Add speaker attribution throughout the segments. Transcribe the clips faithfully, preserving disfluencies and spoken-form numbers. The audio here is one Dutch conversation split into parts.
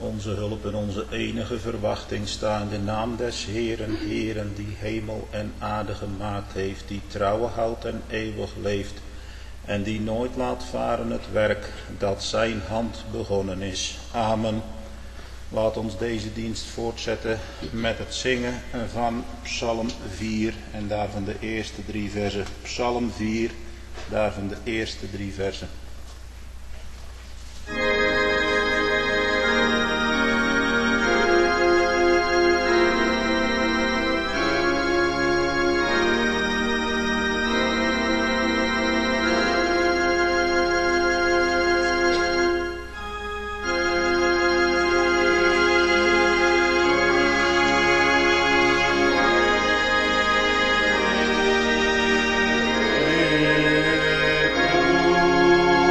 Speaker 1: onze hulp en onze enige verwachting staan in de naam des Heeren, Heeren, die hemel en aarde gemaakt heeft, die trouwen houdt en eeuwig leeft, en die nooit laat varen het werk dat zijn hand begonnen is. Amen. Laat ons deze dienst voortzetten met het zingen van Psalm vier en daarvan de eerste drie versen. Psalm vier, daarvan de eerste drie versen.
Speaker 2: Amen.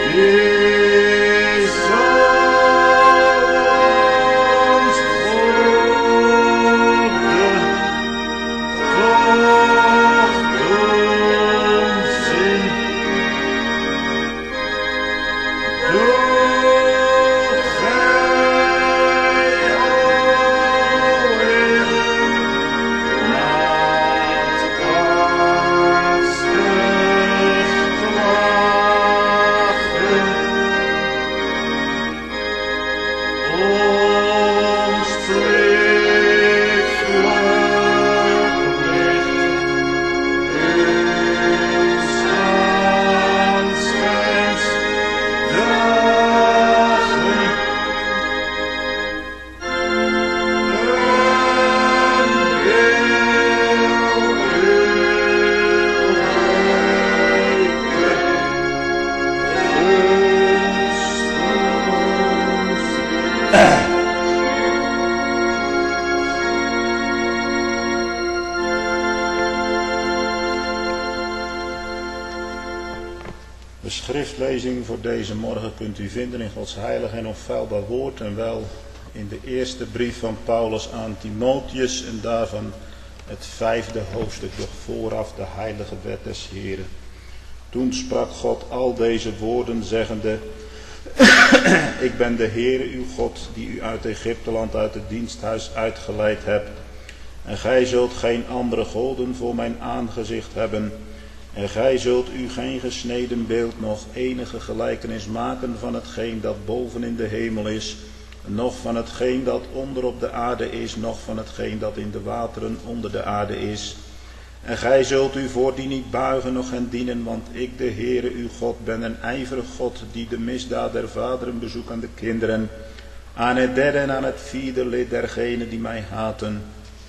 Speaker 1: De schriftlezing voor deze morgen kunt u vinden in Gods heilig en onfeilbaar woord en wel in de eerste brief van Paulus aan Timotheus en daarvan het vijfde hoofdstuk, doch vooraf de heilige wet des Heren. Toen sprak God al deze woorden zeggende: Ik ben de Heere uw God die u uit Egypteland uit het diensthuis uitgeleid hebt. En gij zult geen andere goden voor mijn aangezicht hebben. En gij zult u geen gesneden beeld, noch enige gelijkenis maken van hetgeen dat boven in de hemel is, noch van hetgeen dat onder op de aarde is, noch van hetgeen dat in de wateren onder de aarde is. En gij zult u voor die niet buigen, noch hen dienen, want ik, de Heere uw God, ben een ijverig God, die de misdaad der vaderen bezoekt aan de kinderen, aan het derde en aan het vierde lid dergenen die mij haten.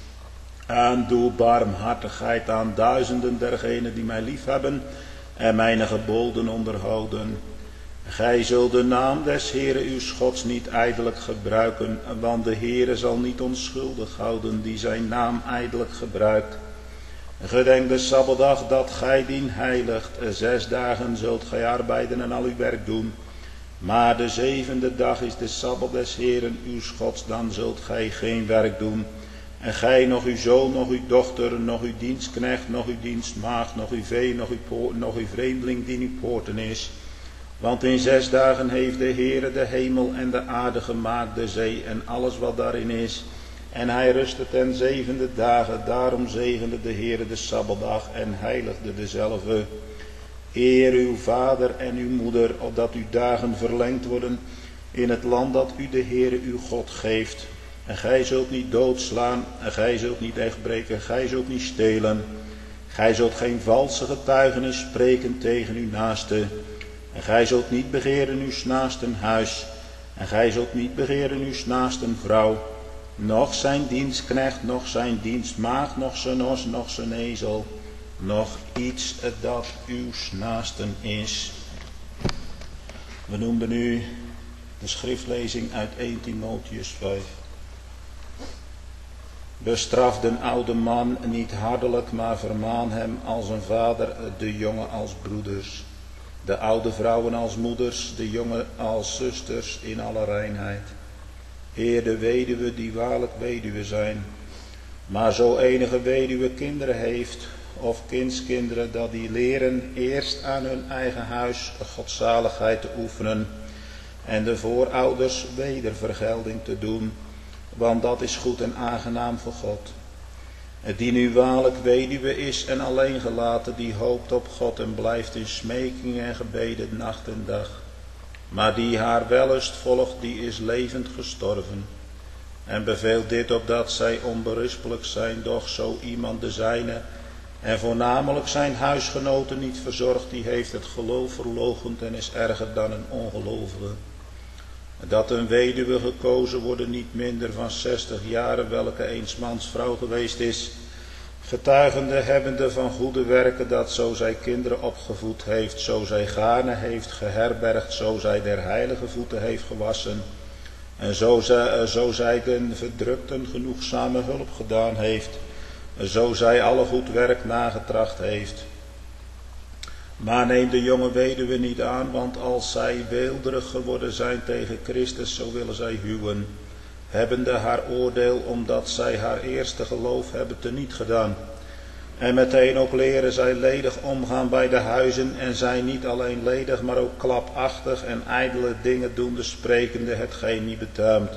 Speaker 1: En doe barmhartigheid aan duizenden dergenen die mij liefhebben en mijn geboden onderhouden. Gij zult de naam des Heere uw Gods niet ijdelijk gebruiken, want de Heere zal niet onschuldig houden die zijn naam ijdelijk gebruikt. Gedenk de Sabbatdag dat gij dien heiligt. Zes dagen zult gij arbeiden en al uw werk doen. Maar de zevende dag is de Sabbat des Heeren uw Gods, dan zult gij geen werk doen. En gij, nog uw zoon, nog uw dochter, nog uw dienstknecht, nog uw dienstmaagd, nog uw vee, nog uw, poort, nog uw vreemdeling die in uw poorten is. Want in zes dagen heeft de Heere de hemel en de aarde gemaakt, de zee en alles wat daarin is. En hij rustte ten zevende dagen, daarom zegende de Heere de Sabbatdag en heiligde dezelve. Eer uw vader en uw moeder, opdat uw dagen verlengd worden in het land dat u de Heere uw God geeft. En gij zult niet doodslaan, en gij zult niet echt breken, gij zult niet stelen. Gij zult geen valse getuigenis spreken tegen uw naaste. En gij zult niet begeren uw naasten huis. En gij zult niet begeren uw naasten vrouw. Noch zijn dienstknecht, noch zijn dienstmaagd, noch zijn os, noch zijn ezel. Noch iets dat uw naasten is. We noemden nu de schriftlezing uit eerste Timotheus vijf. Bestraf den oude man niet hartelijk, maar vermaan hem als een vader, de jongen als broeders. De oude vrouwen als moeders, de jongen als zusters in alle reinheid. Eer de weduwe die waarlijk weduwe zijn. Maar zo enige weduwe kinderen heeft, of kindskinderen, dat die leren eerst aan hun eigen huis godzaligheid te oefenen en de voorouders wedervergelding te doen, want dat is goed en aangenaam voor God. Die nu waarlijk weduwe is en alleen gelaten, die hoopt op God en blijft in smeking en gebeden nacht en dag. Maar die haar wellust volgt, die is levend gestorven. En beveelt dit opdat zij onberispelijk zijn, doch zo iemand de zijne en voornamelijk zijn huisgenoten niet verzorgt, die heeft het geloof verloochend en is erger dan een ongelovige. Dat een weduwe gekozen worden niet minder van zestig jaren, welke eens mans vrouw geweest is, getuigende hebbende van goede werken, dat zo zij kinderen opgevoed heeft, zo zij gaarne heeft geherbergd, zo zij der heilige voeten heeft gewassen, en zo zij, zo zij den verdrukten genoegzame hulp gedaan heeft, zo zij alle goed werk nagetracht heeft. Maar neem de jonge weduwe niet aan, want als zij weelderig geworden zijn tegen Christus, zo willen zij huwen, hebbende haar oordeel, omdat zij haar eerste geloof hebben teniet gedaan. En meteen ook leren zij ledig omgaan bij de huizen, en zijn niet alleen ledig, maar ook klapachtig en ijdele dingen doende, sprekende hetgeen niet betaamt.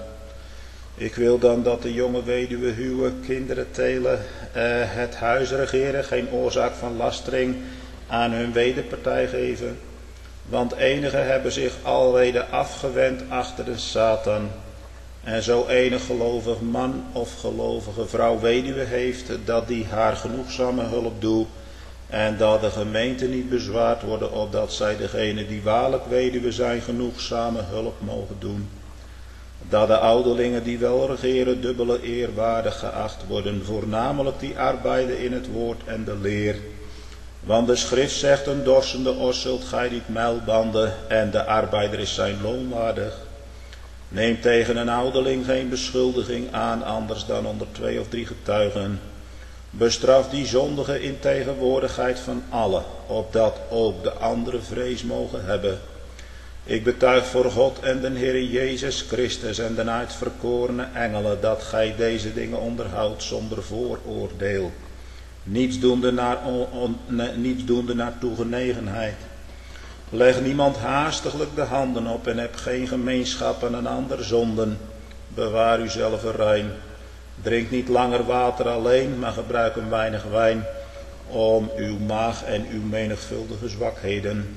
Speaker 1: Ik wil dan dat de jonge weduwe huwen, kinderen telen, eh, het huis regeren, geen oorzaak van lastering aan hun wederpartij geven. Want enigen hebben zich alwede afgewend achter de Satan. En zo enig gelovig man of gelovige vrouw weduwe heeft, dat die haar genoegzame hulp doet. En dat de gemeente niet bezwaard worden, opdat zij degene die waarlijk weduwe zijn genoegzame hulp mogen doen. Dat de ouderlingen die wel regeren dubbele eerwaardig geacht worden, voornamelijk die arbeiden in het woord en de leer. Want de schrift zegt, een dorsende os zult gij niet mijlbanden, en de arbeider is zijn loon waardig. Neem tegen een ouderling geen beschuldiging aan, anders dan onder twee of drie getuigen. Bestraf die zondige in tegenwoordigheid van allen, opdat ook de anderen vrees mogen hebben. Ik betuig voor God en de Heere Jezus Christus en de uitverkorene engelen, dat gij deze dingen onderhoudt zonder vooroordeel. Niets doende naar, on, on, niets doende naar toegenegenheid. Leg niemand haastiglijk de handen op en heb geen gemeenschap aan een ander zonden. Bewaar uzelf rein. Drink niet langer water alleen, maar gebruik een weinig wijn om uw maag en uw menigvuldige zwakheden.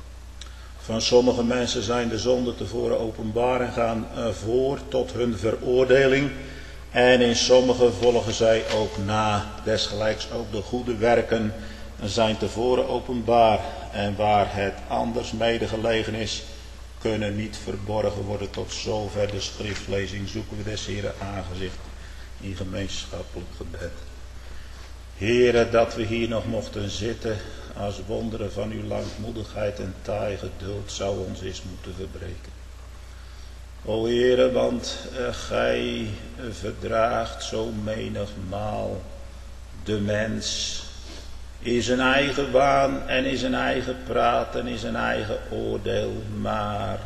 Speaker 1: Van sommige mensen zijn de zonden tevoren openbaar en gaan voor tot hun veroordeling. En in sommige volgen zij ook na, desgelijks ook de goede werken zijn tevoren openbaar. En waar het anders mede gelegen is, kunnen niet verborgen worden. Tot zover de schriftlezing. Zoeken we des Heeren aangezicht in gemeenschappelijk gebed. Heere, dat we hier nog mochten zitten als wonderen van uw langmoedigheid en taai geduld zou ons eens moeten verbreken. O Heere, want uh, gij verdraagt zo menigmaal de mens in zijn eigen waan en in zijn eigen praat en in zijn eigen oordeel, maar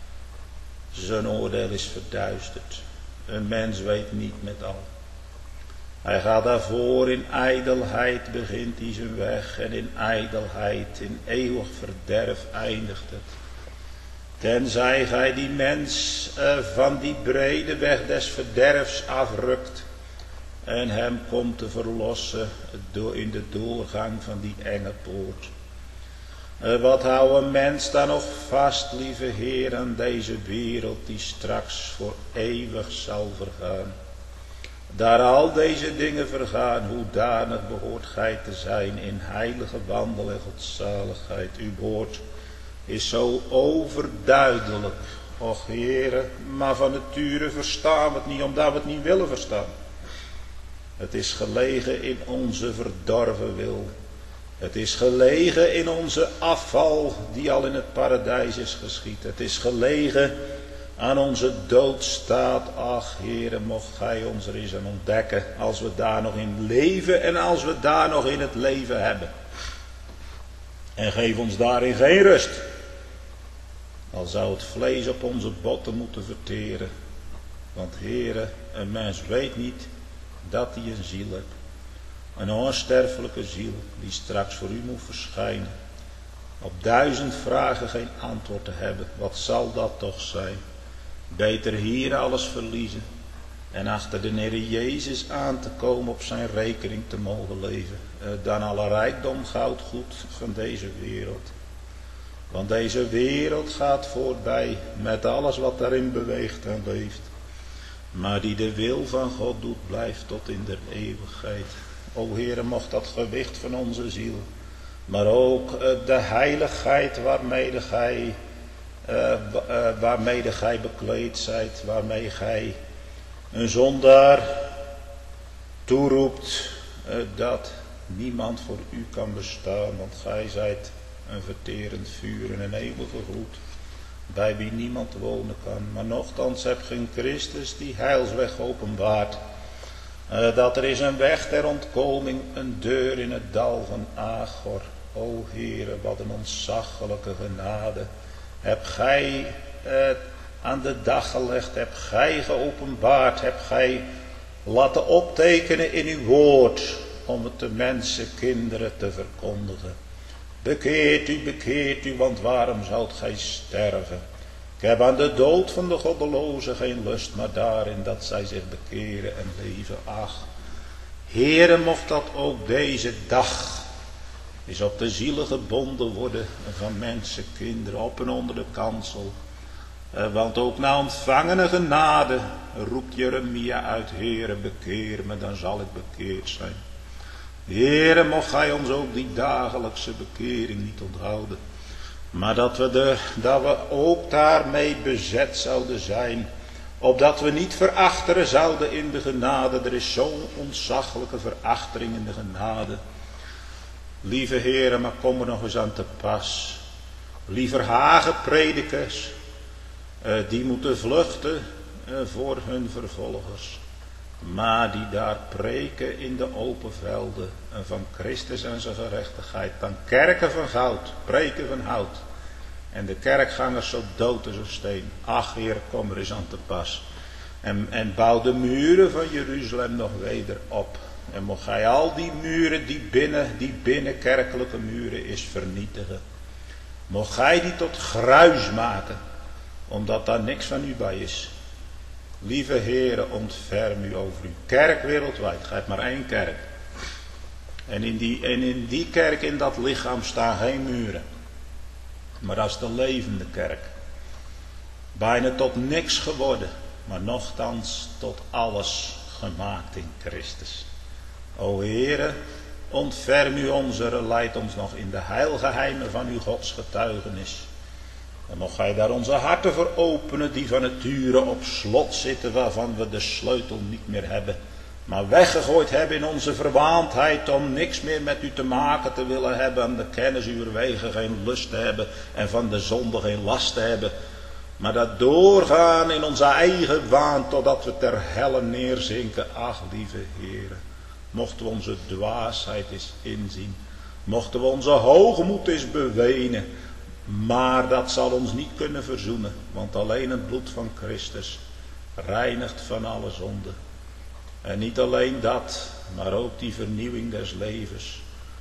Speaker 1: zijn oordeel is verduisterd. Een mens weet niet met al. Hij gaat daarvoor, in ijdelheid begint hij zijn weg en in ijdelheid, in eeuwig verderf eindigt het. Tenzij gij die mens uh, van die brede weg des verderfs afrukt en hem komt te verlossen door in de doorgang van die enge poort. Uh, wat houdt een mens dan nog vast, lieve Heer, aan deze wereld die straks voor eeuwig zal vergaan? Daar al deze dingen vergaan, hoedanig behoort gij te zijn in heilige wandel en godzaligheid. Uw woord is zo overduidelijk, och Heere, maar van nature verstaan we het niet, omdat we het niet willen verstaan. Het is gelegen in onze verdorven wil. Het is gelegen in onze afval die al in het paradijs is geschied. Het is gelegen aan onze doodstaat. Ach Heere, mocht gij ons er eens aan ontdekken, als we daar nog in leven en als we daar nog in het leven hebben. En geef ons daarin geen rust. Al zou het vlees op onze botten moeten verteren. Want Heere, een mens weet niet dat hij een ziel heeft. Een onsterfelijke ziel die straks voor u moet verschijnen. Op duizend vragen geen antwoord te hebben. Wat zal dat toch zijn? Beter hier alles verliezen. En achter de Heer Jezus aan te komen, op zijn rekening te mogen leven. Dan alle rijkdom, goud, goed van deze wereld. Want deze wereld gaat voorbij met alles wat daarin beweegt en leeft. Maar die de wil van God doet, blijft tot in de eeuwigheid. O Heere, mocht dat gewicht van onze ziel, maar ook de heiligheid waarmee gij, uh, uh, waarmee gij bekleed zijt, waarmee gij een zondaar toeroept, uh, dat niemand voor u kan bestaan, want gij zijt een verterend vuur en een eeuwige gloed, bij wie niemand wonen kan. Maar nochtans hebt ge in Christus die heilsweg openbaart. Uh, dat er is een weg ter ontkoming, een deur in het dal van Agor. O Heere, wat een ontzaglijke genade. Heb gij het aan de dag gelegd, heb gij geopenbaard, heb gij laten optekenen in uw woord, om het de mensen, kinderen te verkondigen. Bekeert u, bekeert u, want waarom zoudt gij sterven? Ik heb aan de dood van de goddelozen geen lust, maar daarin dat zij zich bekeren en leven. Ach, Heere, mocht dat ook deze dag is op de zielen gebonden worden van mensen, kinderen, op en onder de kansel. Want ook na ontvangene genade roept Jeremia uit, Heere, bekeer me, dan zal ik bekeerd zijn. Heere, mocht gij ons ook die dagelijkse bekering niet onthouden. Maar dat we, de, dat we ook daarmee bezet zouden zijn. Opdat we niet verachteren zouden in de genade. Er is zo'n ontzaglijke verachtering in de genade. Lieve Heere, maar kom er nog eens aan te pas. Liever hagenpredikers, uh, die moeten vluchten uh, voor hun vervolgers. Maar die daar preken in de open velden van Christus en zijn gerechtigheid. Dan kerken van goud, preken van hout. En de kerkgangers zo dood als een steen. Ach Heer, kom er eens aan te pas. En, en bouw de muren van Jeruzalem nog weder op. En mocht gij al die muren die binnen, die binnenkerkelijke muren is vernietigen. Mocht gij die tot gruis maken. Omdat daar niks van u bij is. Lieve Heere, ontferm u over uw kerk wereldwijd. Gij hebt maar één kerk. En in, die, en in die kerk, in dat lichaam, staan geen muren. Maar dat is de levende kerk. Bijna tot niks geworden. Maar nochtans tot alles gemaakt in Christus. O Heere, ontferm u onze, leid ons nog in de heilgeheimen van uw godsgetuigenis. En mocht gij daar onze harten voor openen, die van nature op slot zitten, waarvan we de sleutel niet meer hebben, maar weggegooid hebben in onze verwaandheid, om niks meer met u te maken te willen hebben, aan de kennis uwer wegen geen lust te hebben en van de zonde geen last te hebben, maar dat doorgaan in onze eigen waan, totdat we ter helle neerzinken. Ach, lieve Heere, mochten we onze dwaasheid eens inzien, mochten we onze hoogmoed eens bewenen. Maar dat zal ons niet kunnen verzoenen, want alleen het bloed van Christus reinigt van alle zonde. En niet alleen dat, maar ook die vernieuwing des levens.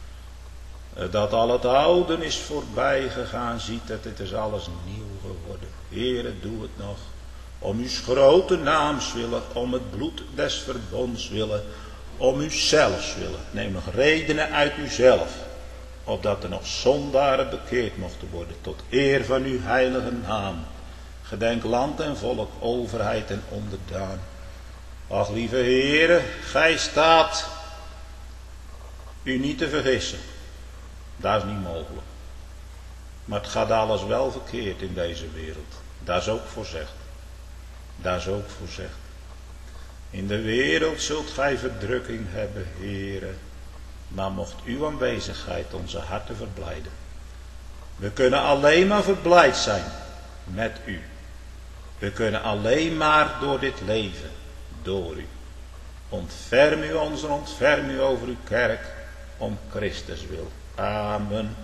Speaker 1: Dat al het oude is voorbij gegaan, ziet dat het is alles nieuw geworden. Heere, doe het nog. Om uw grote naams willen, om het bloed des verbonds willen, om uzelfs willen. Neem nog redenen uit uzelf. Opdat er nog zondaren bekeerd mochten worden tot eer van uw heilige naam. Gedenk land en volk, overheid en onderdaan. Ach, lieve Heere, gij staat u niet te vergissen. Dat is niet mogelijk. Maar het gaat alles wel verkeerd in deze wereld. Dat is ook voorzegd. Dat is ook voorzegd. In de wereld zult gij verdrukking hebben, Heere. Maar mocht uw aanwezigheid onze harten verblijden. We kunnen alleen maar verblijd zijn met u. We kunnen alleen maar door dit leven, door u. Ontferm u ons en ontferm u over uw kerk, om Christus wil. Amen.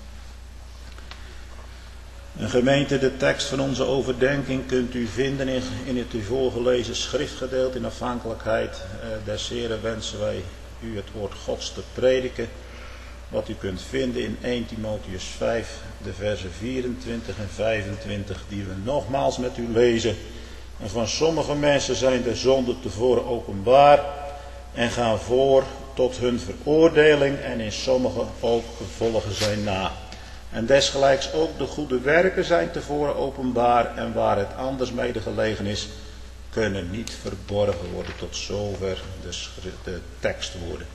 Speaker 1: Een gemeente, de tekst van onze overdenking kunt u vinden in, in het u voorgelezen schriftgedeelte. In afhankelijkheid eh, des Heren wensen wij u het woord Gods te prediken. Wat u kunt vinden in eerste Timotheüs vijf, de versen vierentwintig en vijfentwintig, die we nogmaals met u lezen. En van sommige mensen zijn de zonden tevoren openbaar en gaan voor tot hun veroordeling, en in sommige ook gevolgen zijn na. En desgelijks ook de goede werken zijn tevoren openbaar, en waar het anders mede gelegen is, kunnen niet verborgen worden. Tot zover de, de tekstwoorden.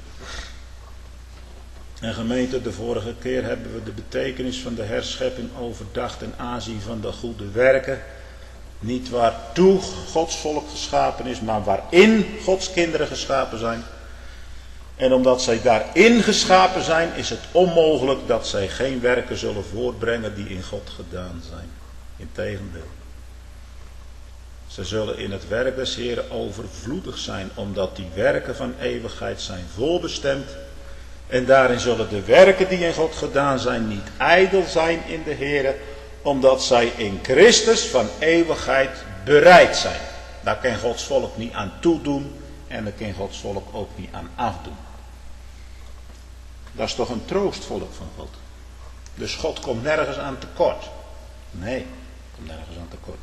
Speaker 1: En gemeente, de vorige keer hebben we de betekenis van de herschepping overdacht ten aanzien van de goede werken. Niet waartoe Gods volk geschapen is, maar waarin Gods kinderen geschapen zijn. En omdat zij daarin geschapen zijn, is het onmogelijk dat zij geen werken zullen voortbrengen die in God gedaan zijn. Integendeel. Ze zullen in het werk des Heren overvloedig zijn, omdat die werken van eeuwigheid zijn voorbestemd En daarin zullen de werken die in God gedaan zijn niet ijdel zijn in de Heer, omdat zij in Christus van eeuwigheid bereid zijn. Daar kan Gods volk niet aan toedoen en daar kan Gods volk ook niet aan afdoen. Dat is toch een troostvolk van God. Dus God komt nergens aan tekort. Nee, komt nergens aan tekort.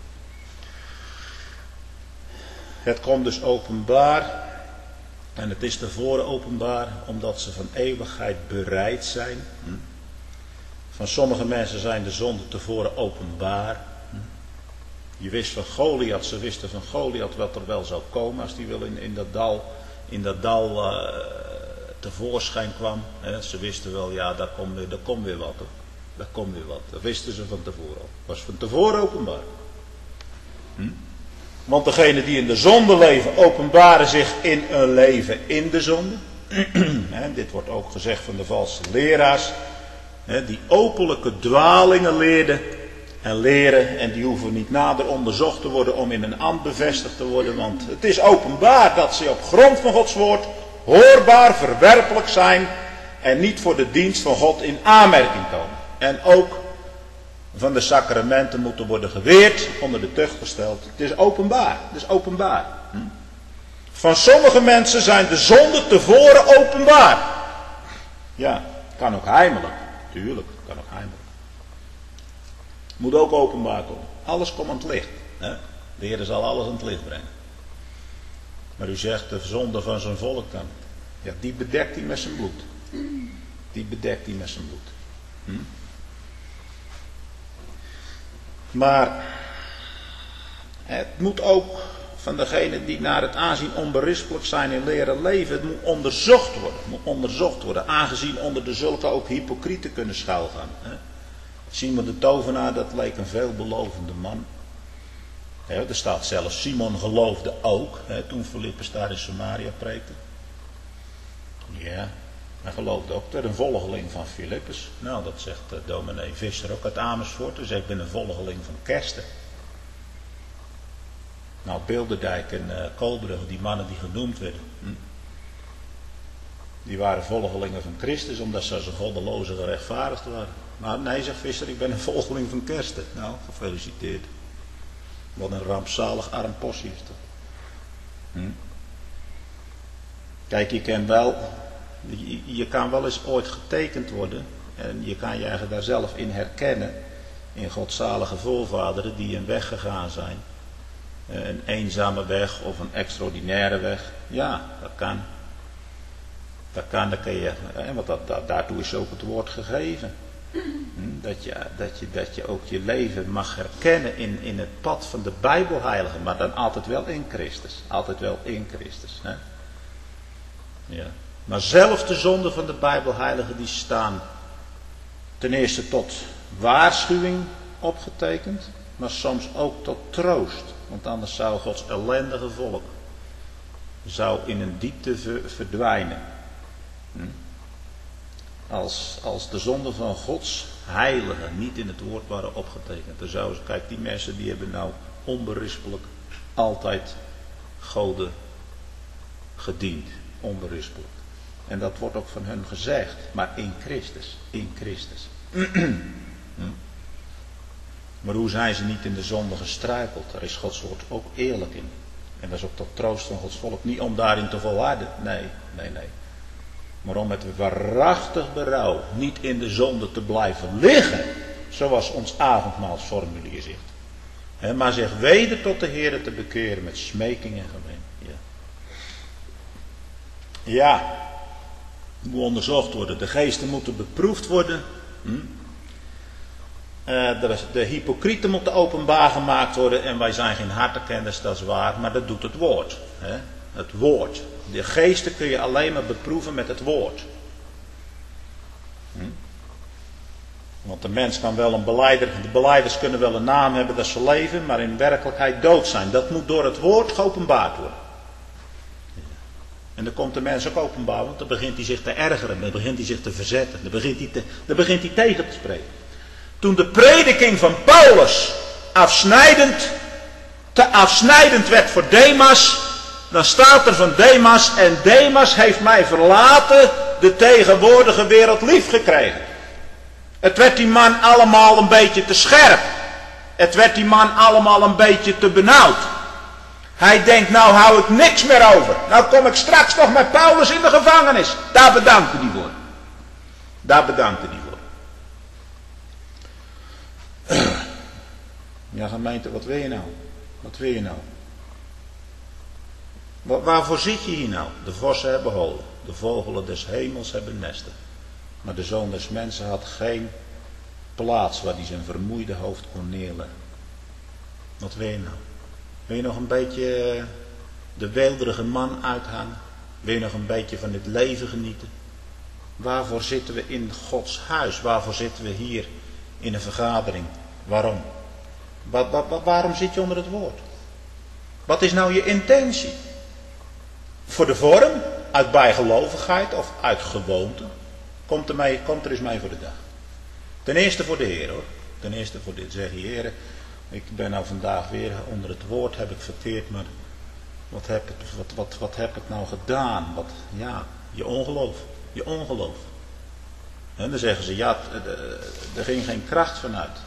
Speaker 1: Het komt dus openbaar. En het is tevoren openbaar omdat ze van eeuwigheid bereid zijn. Van sommige mensen zijn de zonden tevoren openbaar. Je wist van Goliath, ze wisten van Goliath wat er wel zou komen als die wel in, in dat dal, in dat dal uh, tevoorschijn kwam. He, ze wisten wel, ja, daar komt weer, daar komt weer wat. Daar komt weer wat. Dat wisten ze van tevoren al. Was van tevoren openbaar. Hm? Want degenen die in de zonde leven, openbaren zich in een leven in de zonde. He, dit wordt ook gezegd van de valse leraars. He, die openlijke dwalingen leerden en leren. En die hoeven niet nader onderzocht te worden om in een ambt bevestigd te worden. Want het is openbaar dat ze op grond van Gods woord hoorbaar, verwerpelijk zijn. En niet voor de dienst van God in aanmerking komen. En ook van de sacramenten moeten worden geweerd, onder de tucht gesteld. Het is openbaar. Het is openbaar. Hm? Van sommige mensen zijn de zonden tevoren openbaar. Ja, kan ook heimelijk. Tuurlijk, kan ook heimelijk. Moet ook openbaar komen. Alles komt aan het licht. Hè? De Heer zal alles aan het licht brengen. Maar u zegt de zonde van zijn volk dan. Ja, die bedekt hij met zijn bloed. Die bedekt hij met zijn bloed. Hm? Maar het moet ook van degenen die naar het aanzien onberispelijk zijn in leren leven, het moet onderzocht worden. Het moet onderzocht worden, aangezien onder de zulke ook hypocrieten kunnen schuilgaan. Simon de tovenaar, dat leek een veelbelovende man. Ja, er staat zelfs, Simon geloofde ook, hè, toen Filippus daar in Samaria preekte. Ja, hij geloofde ook, dat een volgeling van Filippus. Nou, dat zegt uh, dominee Visser ook uit Amersfoort. Dus ik ben een volgeling van Kersten. Nou, Bilderdijk en uh, Koolbrugge, die mannen die genoemd werden. Hm, die waren volgelingen van Christus, omdat ze als een goddeloze gerechtvaardigd waren. Maar nee, zegt Visser, ik ben een volgeling van Kersten. Nou, gefeliciteerd. Wat een rampzalig arm possie is dat. Hm? Kijk, je kan wel, je, je kan wel eens ooit getekend worden. En je kan je eigen daar zelf in herkennen. In godzalige voorvaderen die een weg gegaan zijn. Een eenzame weg of een extraordinaire weg. Ja, dat kan. Dat kan, dat kan je. Want dat, dat, daartoe is ook het woord gegeven. Dat je, dat, je, dat je ook je leven mag herkennen in, in het pad van de Bijbelheilige. Maar dan altijd wel in Christus. Altijd wel in Christus. Hè? Ja. Maar zelfs de zonden van de Bijbelheiligen die staan ten eerste tot waarschuwing opgetekend. Maar soms ook tot troost. Want anders zou Gods ellendige volk zou in een diepte verdwijnen. Hm? Als, als de zonden van Gods heiligen niet in het woord waren opgetekend. Dan zouden ze, kijk, die mensen die hebben nou onberispelijk altijd goden gediend. Onberispelijk. En dat wordt ook van hun gezegd. Maar in Christus. In Christus. hm? Maar hoe zijn ze niet in de zonde gestruikeld? Daar is Gods woord ook eerlijk in. En dat is ook tot troost van Gods volk. Niet om daarin te volharden. Nee, nee, nee. Maar om met waarachtig berouw niet in de zonde te blijven liggen. Zoals ons avondmaalsformulier zegt. He, maar zich weder tot de Heer te bekeren met smeking en gemeen. Ja. Ja. Moet onderzocht worden. De geesten moeten beproefd worden. Hm? Uh, de, de hypocrieten moeten openbaar gemaakt worden. En wij zijn geen hartekenners, dat is waar. Maar dat doet het woord. He? Het woord. De geesten kun je alleen maar beproeven met het woord. Hm? Want de mens kan wel een beleider, de belijders kunnen wel een naam hebben dat ze leven, maar in werkelijkheid dood zijn. Dat moet door het woord geopenbaard worden. En dan komt de mens ook openbaar, want dan begint hij zich te ergeren, dan begint hij zich te verzetten, dan begint hij, te, dan begint hij tegen te spreken. Toen de prediking van Paulus afsnijdend, te afsnijdend werd voor Demas, dan staat er van Demas, en Demas heeft mij verlaten de tegenwoordige wereld lief gekregen. Het werd die man allemaal een beetje te scherp. Het werd die man allemaal een beetje te benauwd. Hij denkt, nou hou ik niks meer over. Nou kom ik straks nog met Paulus in de gevangenis. Daar bedankte hij voor. Daar bedankte hij voor. Ja, gemeente, wat wil je nou? Wat wil je nou? Waar, waarvoor zit je hier nou? De vossen hebben holen. De vogelen des hemels hebben nesten. Maar de zoon des mensen had geen plaats waar hij zijn vermoeide hoofd kon neerleggen. Wat wil je nou? Wil je nog een beetje de weelderige man uithangen? Wil je nog een beetje van dit leven genieten? Waarvoor zitten we in Gods huis? Waarvoor zitten we hier in een vergadering? Waarom? Wat, wat, wat, waarom zit je onder het woord? Wat is nou je intentie? Voor de vorm? Uit bijgelovigheid of uit gewoonte? Komt er, mee, komt er eens mee voor de dag. Ten eerste voor de Heer hoor. Ten eerste voor dit. Zeg je Heer, ik ben nou vandaag weer onder het woord, heb ik verkeerd, maar wat heb ik, wat, wat, wat heb ik nou gedaan? Wat, ja, je ongeloof. Je ongeloof. En dan zeggen ze, ja, er ging geen kracht vanuit.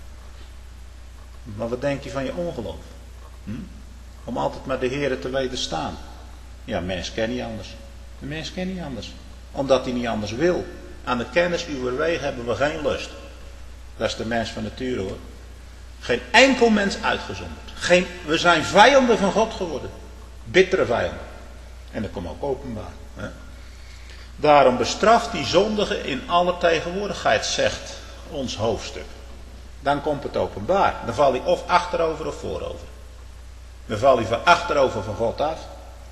Speaker 1: Maar wat denk je van je ongeloof? Hm? Om altijd maar de Heer te wederstaan. Ja, mens kent niet anders. De mens kent niet anders. Omdat hij niet anders wil. Aan de kennis uw wegen hebben we geen lust. Dat is de mens van nature hoor. Geen enkel mens uitgezonderd. Geen, we zijn vijanden van God geworden. Bittere vijanden. En dat komt ook openbaar. Hè? Daarom bestraft die zondige in alle tegenwoordigheid, zegt ons hoofdstuk. Dan komt het openbaar. Dan val hij of achterover of voorover. Dan val hij van achterover van God af.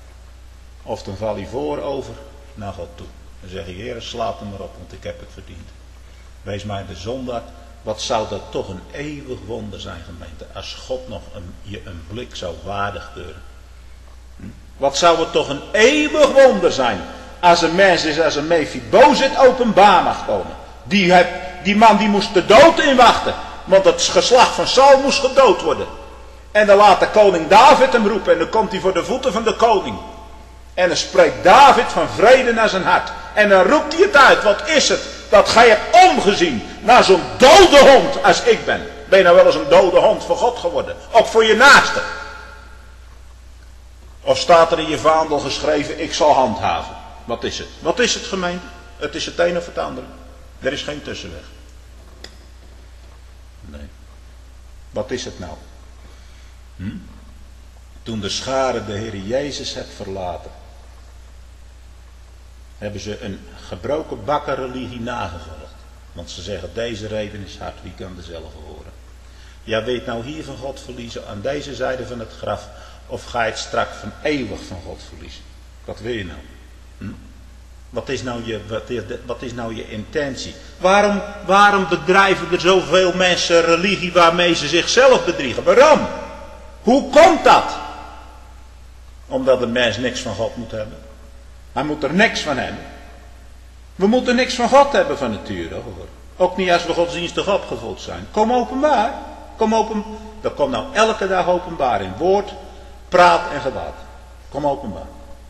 Speaker 1: Of dan val hij voorover naar God toe. Dan zeg je, Heer, slaat hem maar op, want ik heb het verdiend. Wees mij de zondaar. Wat zou dat toch een eeuwig wonder zijn, gemeente. Als God nog een, je een blik zou waardig keuren. Hm? Wat zou het toch een eeuwig wonder zijn. Als een mens is als een Mephibozet openbaar mag komen. Die, heb, die man die moest de dood inwachten. Want het geslacht van Saul moest gedood worden. En dan laat de koning David hem roepen. En dan komt hij voor de voeten van de koning. En dan spreekt David van vrede naar zijn hart. En dan roept hij het uit. Wat is het dat gij hebt omgezien naar zo'n dode hond als ik ben. Ben je nou wel eens een dode hond voor God geworden? Ook voor je naaste. Of staat er in je vaandel geschreven, ik zal handhaven. Wat is het? Wat is het, gemeente? Het is het een of het andere. Er is geen tussenweg. Nee. Wat is het nou? Hm? Toen de schare de Heer Jezus heeft verlaten, hebben ze een gebroken bakkenreligie nagevolgd. Want ze zeggen, deze reden is hard, wie kan dezelfde horen? Ja, weet nou hier van God verliezen aan deze zijde van het graf, of ga je het straks van eeuwig van God verliezen? Wat wil je nou? Hm? Wat is nou je, wat is, wat is nou je intentie? Waarom, waarom bedrijven er zoveel mensen religie waarmee ze zichzelf bedriegen? Waarom? Hoe komt dat? Omdat een mens niks van God moet hebben. Hij moet er niks van hebben. We moeten niks van God hebben van nature hoor. Ook niet als we godsdienstig opgevoed zijn. Kom openbaar. Kom open. Dat komt nou elke dag openbaar in woord, praat en gedaad. Kom openbaar.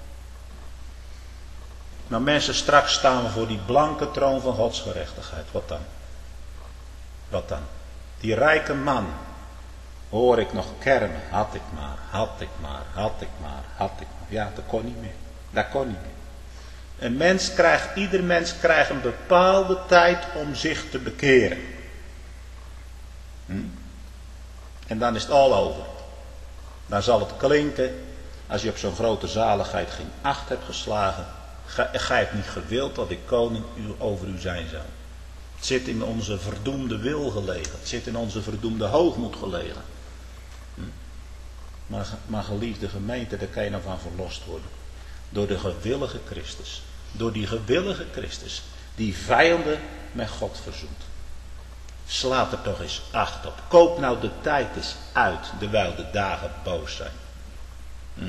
Speaker 1: Nou mensen, straks staan we voor die blanke troon van Gods gerechtigheid. Wat dan? Wat dan? Die rijke man, hoor ik nog kermen. Had ik maar, had ik maar, had ik maar, had ik maar. Ja, dat kon niet meer. Dat kon niet meer. Een mens krijgt, ieder mens krijgt een bepaalde tijd om zich te bekeren. Hm? En dan is het al over. Dan zal het klinken, als je op zo'n grote zaligheid geen acht hebt geslagen, gij hebt niet gewild dat ik koning over u zijn zou. Het zit in onze verdoemde wil gelegen. Het zit in onze verdoemde hoogmoed gelegen. Hm? Maar, maar geliefde gemeente, daar kan je nou van verlost worden. Door de gewillige Christus. Door die gewillige Christus. Die vijanden met God verzoent. Slaat er toch eens acht op. Koop nou de tijd eens uit. Terwijl de dagen boos zijn. Hm?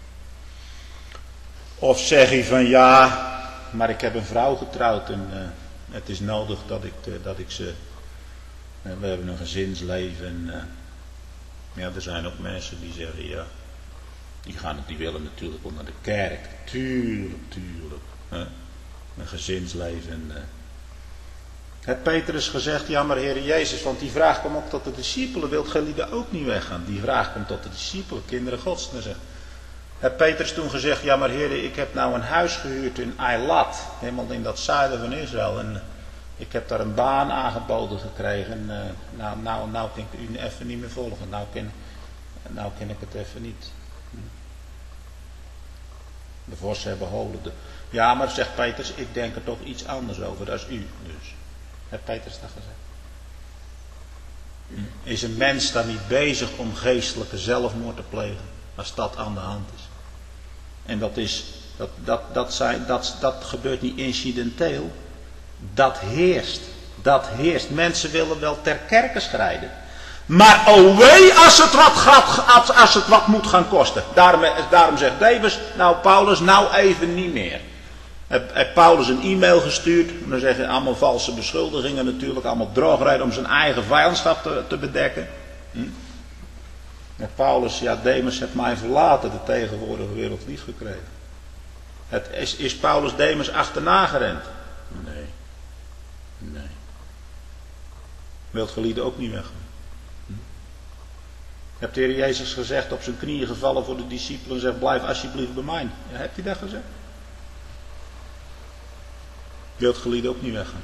Speaker 1: Of zeg je van ja. Maar ik heb een vrouw getrouwd. En uh, het is nodig dat ik, uh, dat ik ze. Uh, we hebben een gezinsleven. En, uh, ja, er zijn ook mensen die zeggen ja. Die gaan het, die willen natuurlijk wel naar de kerk. Tuurlijk, tuurlijk. Hè? Een gezinsleven. Uh. Het Petrus gezegd, ja maar Heer Jezus, want die vraag kwam ook tot de discipelen. Wilt gij lieden ook niet weggaan? Die vraag komt tot de discipelen, kinderen Gods. Het Petrus toen gezegd, ja maar Heer, ik heb nou een huis gehuurd in Eilat. Helemaal in dat zuiden van Israël. En ik heb daar een baan aangeboden gekregen. Uh, nou, nou, nou kan ik u even niet meer volgen. Nou ken, nou ken ik het even niet. De vossen hebben holen. De... Ja, maar zegt Petrus, ik denk er toch iets anders over als u. Dus, heeft Petrus dat gezegd? Is een mens dan niet bezig om geestelijke zelfmoord te plegen, als dat aan de hand is? En dat is, dat, dat, dat, zijn, dat, dat gebeurt niet incidenteel. Dat heerst. Dat heerst. Mensen willen wel ter kerke schrijden. Maar oh wee als het wat, gaat, als het wat moet gaan kosten. Daarom, daarom zegt Davis, nou Paulus, nou even niet meer. Heeft Paulus een e-mail gestuurd. En dan zeggen allemaal valse beschuldigingen natuurlijk. Allemaal drogrijden om zijn eigen vijandschap te, te bedekken. Hm? En Paulus, ja Demas heeft mij verlaten. De tegenwoordige wereld lief gekregen. Het is, is Paulus Demas achterna gerend? Nee. Nee. Wilt gelieden ook niet weggaan? Hm? Hebt de Heer Jezus gezegd, op zijn knieën gevallen voor de discipelen en zegt, blijf alsjeblieft bij mij. Ja, hebt hij dat gezegd? Wilt gelieden ook niet weggaan?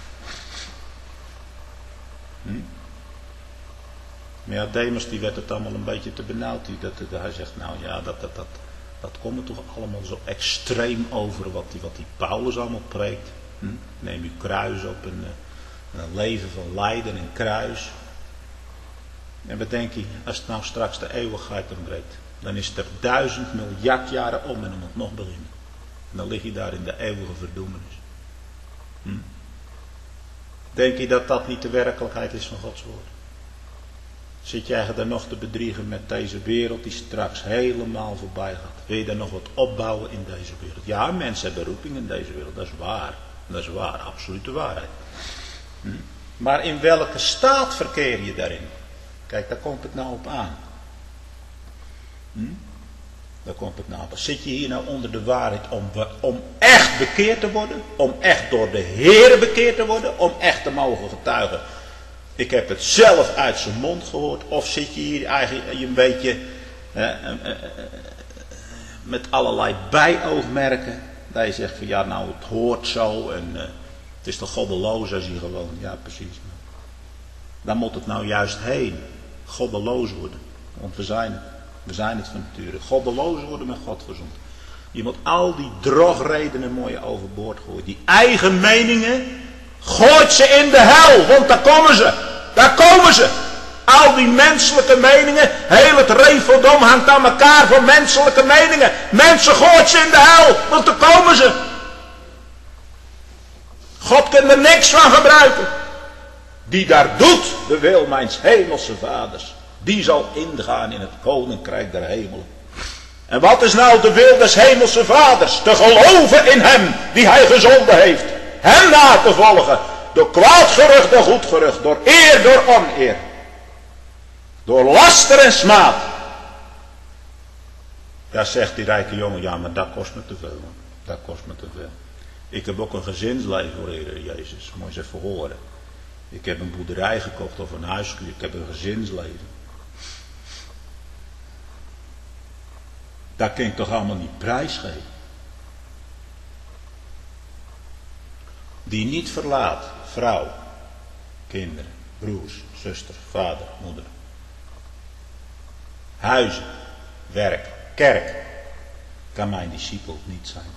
Speaker 1: Hm? Maar ja, Demas die werd het allemaal een beetje te benauwd. Die, dat, dat, hij zegt, nou ja, dat, dat, dat, dat komt er toch allemaal zo extreem over wat die, wat die Paulus allemaal preekt. Hm? Neem uw kruis op en uh, een leven van lijden en kruis. En wat denk je, als het nou straks de eeuwigheid ontbreekt, dan is het er duizend miljard jaren om en dan moet nog beginnen. En dan lig je daar in de eeuwige verdoemenis. Hm? Denk je dat dat niet de werkelijkheid is van Gods woord? Zit jij er nog te bedriegen met deze wereld die straks helemaal voorbij gaat? Wil je daar nog wat opbouwen in deze wereld? Ja, mensen hebben roeping in deze wereld, dat is waar. Dat is waar, absolute waarheid. Hm? Maar in welke staat verkeer je daarin? Kijk, daar komt het nou op aan. Hm? Daar komt het nou op. Zit je hier nou onder de waarheid om, om echt bekeerd te worden? Om echt door de Heere bekeerd te worden? Om echt te mogen getuigen? Ik heb het zelf uit zijn mond gehoord. Of zit je hier eigenlijk een beetje eh, eh, eh, met allerlei bijoogmerken? Dat je zegt van ja, nou het hoort zo en uh, het is toch goddeloos als je gewoon, ja precies. Daar moet het nou juist heen. Goddeloos worden. Want we zijn het. We zijn het van nature. Goddeloos worden met God verzond. Je moet al die drogredenen mooi overboord gooien. Die eigen meningen, gooit ze in de hel. Want daar komen ze. Daar komen ze. Al die menselijke meningen. Heel het reveldom hangt aan elkaar van menselijke meningen. Mensen gooit ze in de hel. Want daar komen ze. God kan er niks van gebruiken. Die daar doet de wil mijns hemelse vaders. Die zal ingaan in het koninkrijk der hemelen. En wat is nou de wil des hemelse vaders? Te geloven in hem die hij gezonden heeft. Hem na te volgen. Door kwaad gerucht en goed gerucht. Door eer, door oneer. Door laster en smaad. Ja, zegt die rijke jongen. Ja, maar dat kost me te veel. Man. Dat kost me te veel. Ik heb ook een gezinsleven voor Heer Jezus. Moet je eens even horen. Ik heb een boerderij gekocht of een huis gekocht. Ik heb een gezinsleven. Dat kan ik toch allemaal niet prijsgeven. Die niet verlaat, vrouw, kinderen, broers, zuster, vader, moeder. Huizen, werk, kerk, kan mijn discipel niet zijn.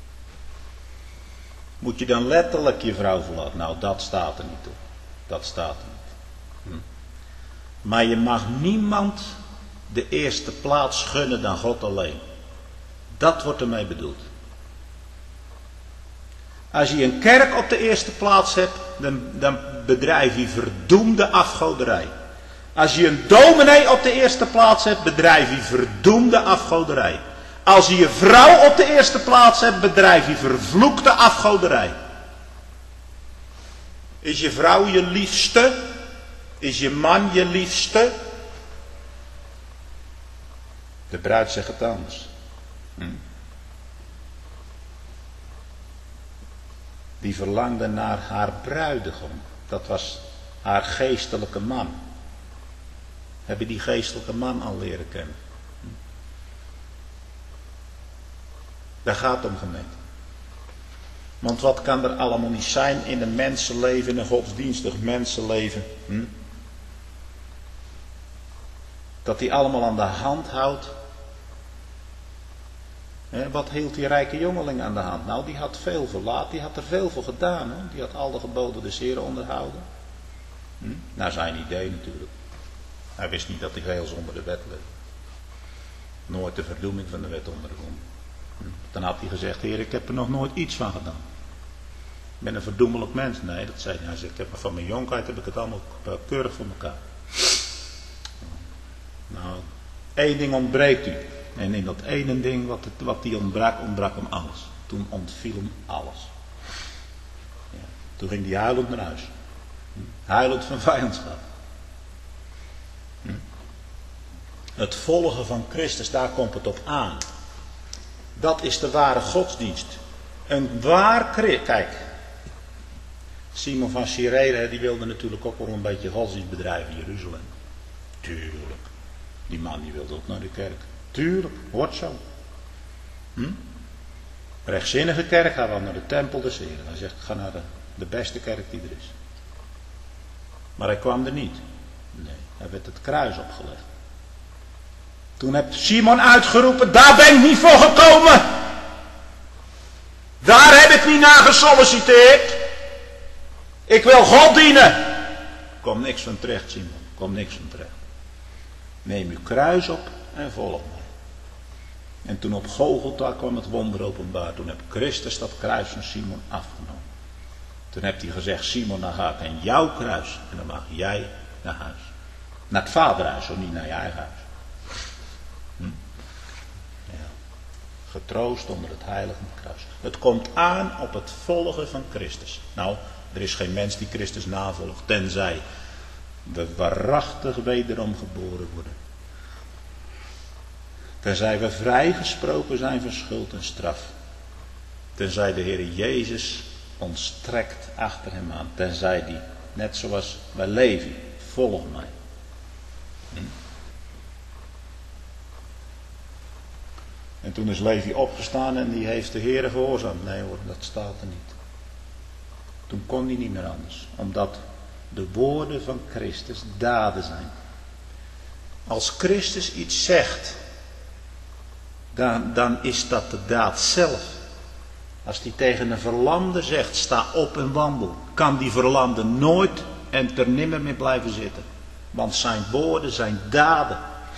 Speaker 1: Moet je dan letterlijk je vrouw verlaten? Nou, dat staat er niet op. Dat staat er niet. Hm. Maar je mag niemand de eerste plaats gunnen dan God alleen. Dat wordt ermee bedoeld. Als je een kerk op de eerste plaats hebt, dan, dan bedrijf je verdoemde afgoderij. Als je een dominee op de eerste plaats hebt, bedrijf je verdoemde afgoderij. Als je je vrouw op de eerste plaats hebt, bedrijf je vervloekte afgoderij. Is je vrouw je liefste? Is je man je liefste? De bruid zegt het anders. Hm. Die verlangde naar haar bruidegom. Dat was haar geestelijke man. Heb je die geestelijke man al leren kennen? Daar gaat het om, gemeente. Want wat kan er allemaal niet zijn in een mensenleven, in een godsdienstig mensenleven? Hm? Dat hij allemaal aan de hand houdt. He, wat hield die rijke jongeling aan de hand? Nou, die had veel verlaat, die had er veel voor gedaan. Hoor. Die had al de geboden des Heren onderhouden. Hm? Naar zijn idee natuurlijk. Hij wist niet dat hij geheel zonder de wet leefde. Nooit de verdoeming van de wet onderkomen. Hm? Dan had hij gezegd, Heer, ik heb er nog nooit iets van gedaan. Ik ben een verdoemelijk mens. Nee, dat zei hij. Hij zegt, ik heb van mijn jonkheid heb ik het allemaal keurig voor elkaar. Nou, één ding ontbreekt u. En in dat ene ding wat, het, wat die ontbrak, ontbrak hem alles. Toen ontviel hem alles. Ja, toen ging hij huilend naar huis. Huilend van vijandschap. Het volgen van Christus, daar komt het op aan. Dat is de ware godsdienst. Een waar Christus. Kijk, Simon van Cyrene, die wilde natuurlijk ook wel een beetje godsdienst bedrijven in Jeruzalem. Tuurlijk. Die man die wilde ook naar de kerk. Tuurlijk, hoort zo. Hm? Rechtzinnige kerk, hij wil naar de tempel des Heren. Hij zegt, ga naar de, de beste kerk die er is. Maar hij kwam er niet. Nee, hij werd het kruis opgelegd. Toen heeft Simon uitgeroepen, daar ben ik niet voor gekomen. Daar heb ik niet naar gesolliciteerd. Ik wil God dienen. Kom niks van terecht, Simon. Kom niks van terecht. Neem uw kruis op en volg mij. En toen op Golgotha kwam het wonder openbaar. Toen heb Christus dat kruis van Simon afgenomen. Toen heeft hij gezegd, Simon, dan ga ik aan jouw kruis. En dan mag jij naar huis. Naar het vaderhuis, zo niet naar je eigen huis. Hm? Ja. Getroost onder het heilige kruis. Het komt aan op het volgen van Christus. Nou, er is geen mens die Christus navolgt, tenzij we waarachtig wederom geboren worden. Tenzij we vrijgesproken zijn van schuld en straf. Tenzij de Heer Jezus ons trekt achter hem aan. Tenzij die, net zoals bij Levi, volg mij. Hm? En toen is Levi opgestaan en die heeft de Heer gehoorzaamd. Nee hoor, dat staat er niet. Toen kon hij niet meer anders. Omdat de woorden van Christus daden zijn. Als Christus iets zegt, dan, dan is dat de daad zelf. Als hij tegen een verlamde zegt, sta op en wandel, kan die verlamde nooit en ter nimmer meer blijven zitten. Want zijn woorden zijn daden.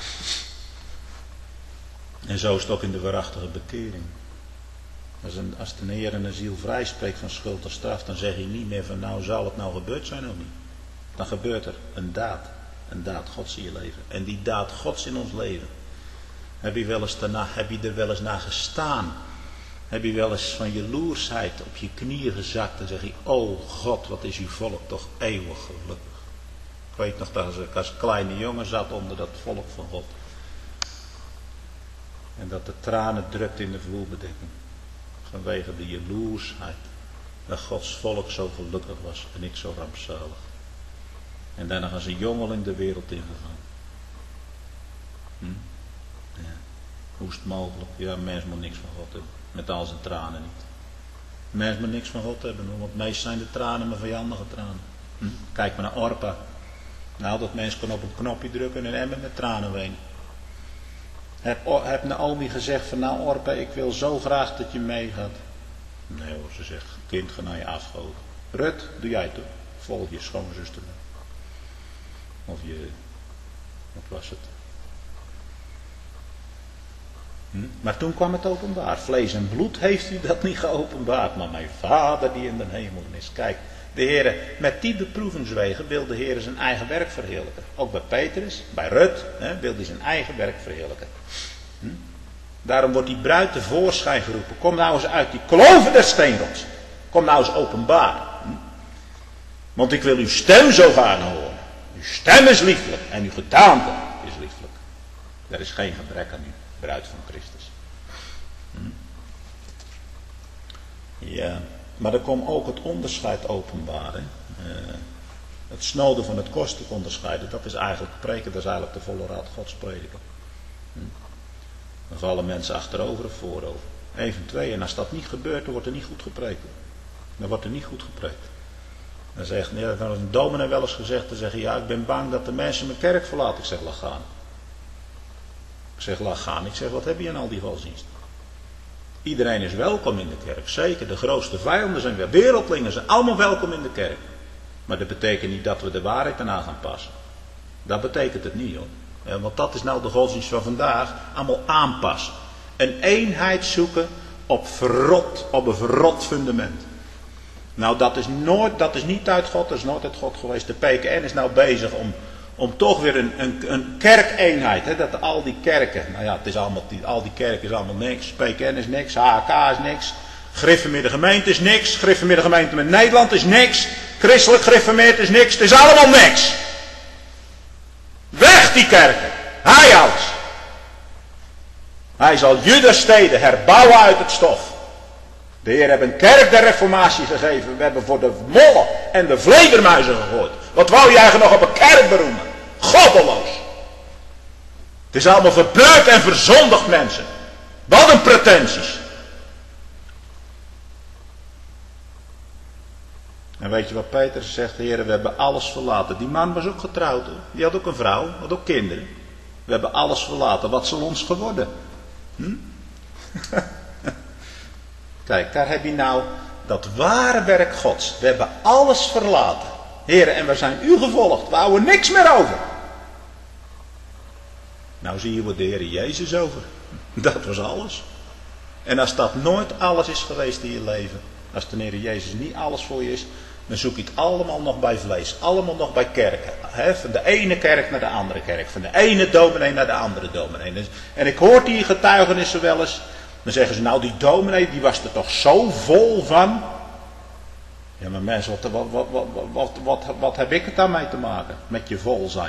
Speaker 1: En zo is het ook in de waarachtige bekering. Als, een, als de Heer een ziel vrijspreekt van schuld en straf, dan zeg je niet meer van nou zal het nou gebeurd zijn of niet. Dan gebeurt er een daad. Een daad Gods in je leven. En die daad Gods in ons leven. Heb je, wel eens daarna, heb je er wel eens naar gestaan? Heb je wel eens van jaloersheid op je knieën gezakt en zeg je, oh God, wat is uw volk toch eeuwig gelukkig. Ik weet nog dat ik als kleine jongen zat onder dat volk van God. En dat de tranen drupt in de vloerbedekking. Vanwege de jaloersheid. Dat Gods volk zo gelukkig was en ik zo rampzalig. En daarna als een jongeling de wereld ingegaan. Hm? Ja. Hoe is het mogelijk? Ja, een mens moet niks van God hebben. Met al zijn tranen niet. Een mens moet niks van God hebben. Want meest zijn de tranen maar vijandige tranen. Hm? Kijk maar naar Orpa. Nou, dat mens kon op een knopje drukken en een emmer met tranen wenen. Heb, heb Naomi gezegd van nou Orpa, ik wil zo graag dat je meegaat. Nee hoor, ze zegt, kind, ga naar je afgoden. Rut, doe jij het toch? Volg je schoonzuster. Of je, wat was het? Hm? Maar toen kwam het openbaar. Vlees en bloed heeft u dat niet geopenbaard, maar mijn Vader die in de hemel is. Kijk, de Heer, met die beproevingswegen wil de Heer zijn eigen werk verheerlijken. Ook bij Petrus, bij Rut, hè, wil hij zijn eigen werk verheerlijken. Hm? Daarom wordt die bruid tevoorschijn geroepen. Kom nou eens uit die kloven der steenrots. Kom nou eens openbaar. Hm? Want ik wil uw stem zo gaan horen. Uw stem is lieflijk en uw gedaante is lieflijk. Er is geen gebrek aan u, bruid van Christus. Hm? Ja. Maar er komt ook het onderscheid openbaar. Hè? Uh, het snode van het kostelijk onderscheiden, dat is eigenlijk preken, dat is eigenlijk de volle raad Gods prediken. Hm. Dan vallen mensen achterover of voorover. Eén van twee. En als dat niet gebeurt, dan wordt er niet goed gepreekt. Dan wordt er niet goed gepreekt. Dan zegt, ja, dan heeft een dominee wel eens gezegd, te zeggen, ja, ik ben bang dat de mensen mijn kerk verlaten. Ik zeg, laat gaan. Ik zeg, laat gaan. Ik zeg, wat heb je aan al die godsdiensten? Iedereen is welkom in de kerk. Zeker, de grootste vijanden zijn weer wereldlingen, zijn allemaal welkom in de kerk. Maar dat betekent niet dat we de waarheid erna gaan passen. Dat betekent het niet, hoor. Ja, want dat is nou de godsdienst van vandaag. Allemaal aanpassen. Een eenheid zoeken op verrot, op een verrot fundament. Nou, dat is nooit, dat is niet uit God, dat is nooit uit God geweest. De P K N is nou bezig om, om toch weer een, een, een kerkeenheid, hè, dat al die kerken, nou ja, het is allemaal, die, al die kerken is allemaal niks, P K N is niks, H K is niks, Gereformeerde gemeente is niks, Gereformeerde gemeente met Nederland is niks, christelijk gereformeerd is niks, het is allemaal niks. Weg die kerken, hij alles. Hij zal Judas steden herbouwen uit het stof. De Heer heeft een kerk der reformatie gegeven. We hebben voor de mollen en de vledermuizen gegooid. Wat wou je eigenlijk nog op een kerk beroemen? Goddeloos. Het is allemaal verbeurd en verzondigd, mensen. Wat een pretenties. En weet je wat Petrus zegt? Heer, we hebben alles verlaten. Die man was ook getrouwd. Hoor. Die had ook een vrouw, had ook kinderen. We hebben alles verlaten. Wat zal ons geworden? Hm? Kijk, daar heb je nou dat ware werk Gods. We hebben alles verlaten. Heren, en we zijn u gevolgd. We houden niks meer over. Nou zie je wat de Heer Jezus over. Dat was alles. En als dat nooit alles is geweest in je leven. Als de Heer Jezus niet alles voor je is. Dan zoek je het allemaal nog bij vlees. Allemaal nog bij kerken. He, van de ene kerk naar de andere kerk. Van de ene dominee naar de andere dominee. En ik hoor die getuigenissen wel eens. Dan zeggen ze, nou die dominee die was er toch zo vol van. Ja maar mensen, wat, wat, wat, wat, wat, wat, wat heb ik het daarmee te maken? Met je vol zijn.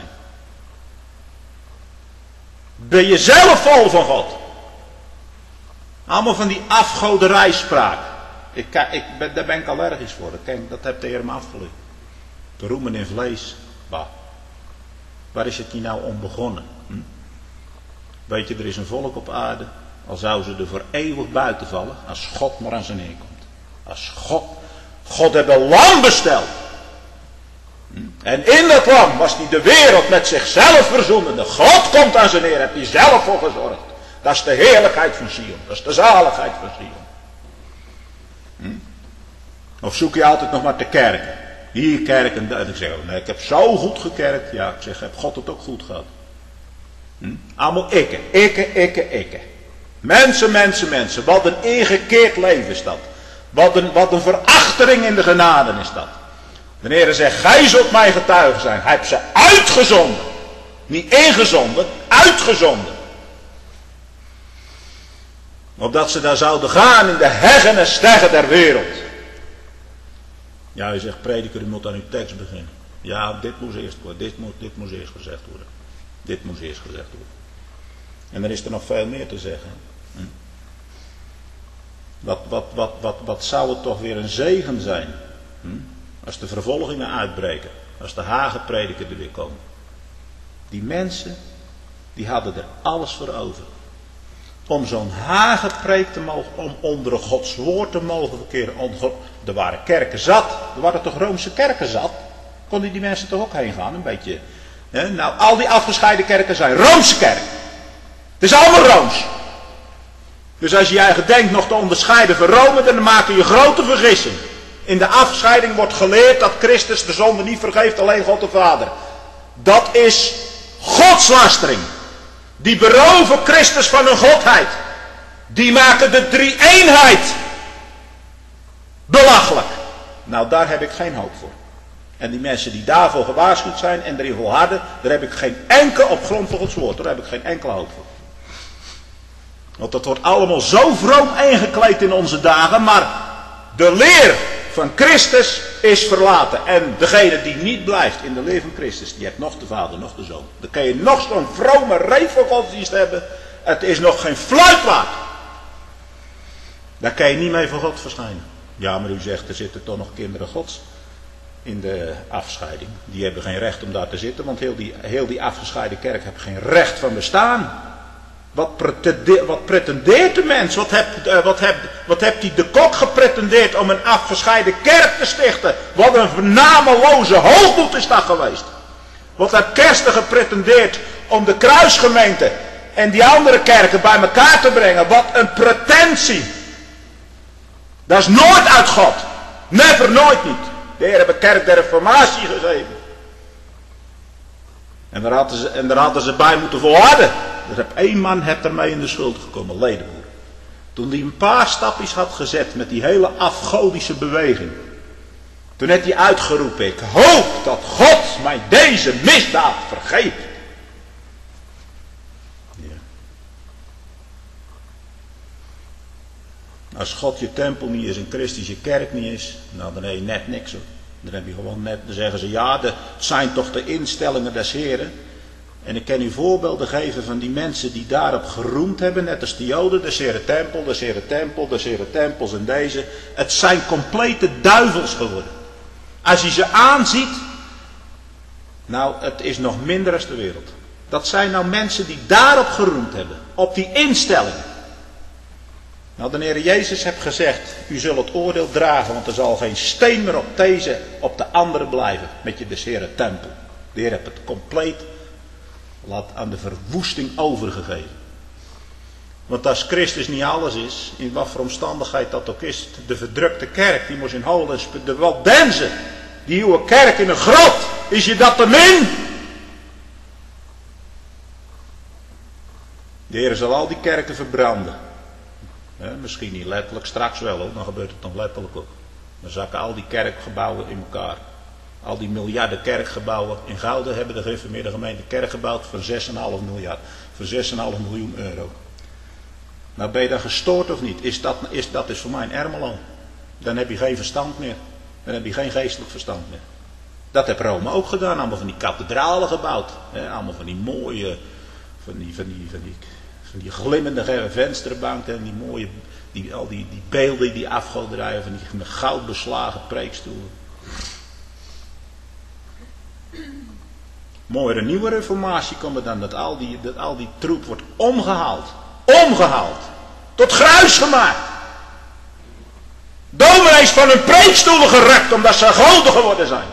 Speaker 1: Ben je zelf vol van God? Allemaal van die afgoderijspraak. Ik, ik ben, daar ben ik allergisch voor. Dat, ken, dat heb de Heer me afgeleerd. Te roemen in vlees. Bah. Waar is het hier nou om begonnen? Hm? Weet je, er is een volk op aarde. Al zou ze er voor eeuwig buiten vallen. Als God maar aan zijn neer komt. Als God. God heeft een lam besteld. Hm? En in dat lam was hij de wereld met zichzelf verzoenende. God komt aan zijn neer. Heeft hij zelf voor gezorgd. Dat is de heerlijkheid van Sion. Dat is de zaligheid van Sion. Hm? Of zoek je altijd nog maar te kerken. Hier kerken. En ik zeg, nee, ik heb zo goed gekerkt. Ja, ik zeg, heb God het ook goed gehad? Hm? Allemaal ikke, ikke, ikke, ikke. Mensen, mensen, mensen. Wat een ingekeerd leven is dat. Wat een, wat een verachtering in de genade is dat. De Heer zegt, gij zult mijn getuige zijn. Hij heeft ze uitgezonden. Niet ingezonden, uitgezonden. Opdat ze daar zouden gaan in de heggen en steggen der wereld. Ja, je zegt, prediker, u moet aan uw tekst beginnen. Ja, dit moest eerst worden. Dit moet, dit moest eerst gezegd worden. Dit moest eerst gezegd worden. En dan is er nog veel meer te zeggen. Hm? Wat, wat, wat, wat, wat zou het toch weer een zegen zijn. Hm? Als de vervolgingen uitbreken. Als de hagenprediker er weer komen. Die mensen, die hadden er alles voor over. Om zo'n hagenpreek te mogen, om onder Gods woord te mogen verkeren. Er waren kerken zat. Er waren toch Roomse kerken zat. Konden die mensen toch ook heen gaan? Een beetje. Hè? Nou, al die afgescheiden kerken zijn Roomse kerken. Het is allemaal Rooms. Dus als je je denkt nog te onderscheiden van Rome, dan maak je je grote vergissing. In de afscheiding wordt geleerd dat Christus de zonde niet vergeeft, alleen God de Vader. Dat is godslastering. Die beroven Christus van hun godheid. Die maken de drie-eenheid belachelijk. Nou, daar heb ik geen hoop voor. En die mensen die daarvoor gewaarschuwd zijn en erin volharden, daar heb ik geen enkel op grond van Gods woord. Daar heb ik geen enkele hoop voor. Want dat wordt allemaal zo vroom ingekleed in onze dagen, maar de leer van Christus is verlaten. En degene die niet blijft in de leer van Christus, die heeft nog de Vader, nog de Zoon. Dan kan je nog zo'n vrome revelgodsdienst hebben. Het is nog geen fluit waard. Daar kan je niet mee voor God verschijnen. Ja, maar u zegt, er zitten toch nog kinderen Gods in de afscheiding. Die hebben geen recht om daar te zitten, want heel die, heel die afgescheiden kerk heeft geen recht van bestaan. Wat pretendeert, wat pretendeert de mens? Wat heeft uh, wat heb, wat heb die de Kok gepretendeerd om een afgescheiden kerk te stichten? Wat een vernameloze hoogmoed is dat geweest. Wat heeft Kersten gepretendeerd om de kruisgemeente en die andere kerken bij elkaar te brengen? Wat een pretentie. Dat is nooit uit God. Never, nooit niet. De Heer heeft een kerk der reformatie gegeven. En daar hadden ze, en daar hadden ze bij moeten volharden. Er heb één man heeft ermee in de schuld gekomen, Ledenboer. Toen hij een paar stapjes had gezet met die hele afgodische beweging. Toen heeft hij uitgeroepen, ik hoop dat God mij deze misdaad vergeeft. Ja. Als God je tempel niet is en Christus je kerk niet is, nou dan heb je net niks hoor. Dan heb je gewoon net, dan zeggen ze ja, het zijn toch de instellingen des Heren. En ik kan u voorbeelden geven van die mensen die daarop geroemd hebben, net als de Joden, de Heren tempel, de Heren tempel, de Heren tempels en deze. Het zijn complete duivels geworden. Als je ze aanziet, nou het is nog minder als de wereld. Dat zijn nou mensen die daarop geroemd hebben, op die instellingen. Nou, de Heer Jezus heeft gezegd, u zult het oordeel dragen, want er zal geen steen meer op deze, op de andere blijven, met je de Heren tempel. De Heer heeft het compleet laat aan de verwoesting overgegeven. Want als Christus niet alles is, in wat voor omstandigheid dat ook is, de verdrukte kerk, die moest in hol en sp- de wat den ze, die uw kerk in een grot, is je dat te min? De Heer zal al die kerken verbranden. Ja, misschien niet letterlijk, straks wel hoor, dan gebeurt het nog letterlijk ook. Dan zakken al die kerkgebouwen in elkaar. Al die miljarden kerkgebouwen. In Gouden hebben de gereformeerde gemeente kerk gebouwd voor zes komma vijf miljard. Voor zes komma vijf miljoen euro. Nou ben je dan gestoord of niet? Is dat, is, dat is voor mij een Ermelo. Dan heb je geen verstand meer. Dan heb je geen geestelijk verstand meer. Dat heeft Rome ook gedaan. Allemaal van die kathedralen gebouwd. He, allemaal van die mooie, van die, van die, van die, van die glimmende vensterbanken. En die mooie, die, al die, die beelden die afgoderijen. Van die met goud beslagen preekstoelen. Mooiere nieuwe reformatie komt dan dat al die, dat al die troep wordt omgehaald. Omgehaald. Tot gruis gemaakt. Dominees van hun preekstoelen gerukt omdat ze goden geworden zijn.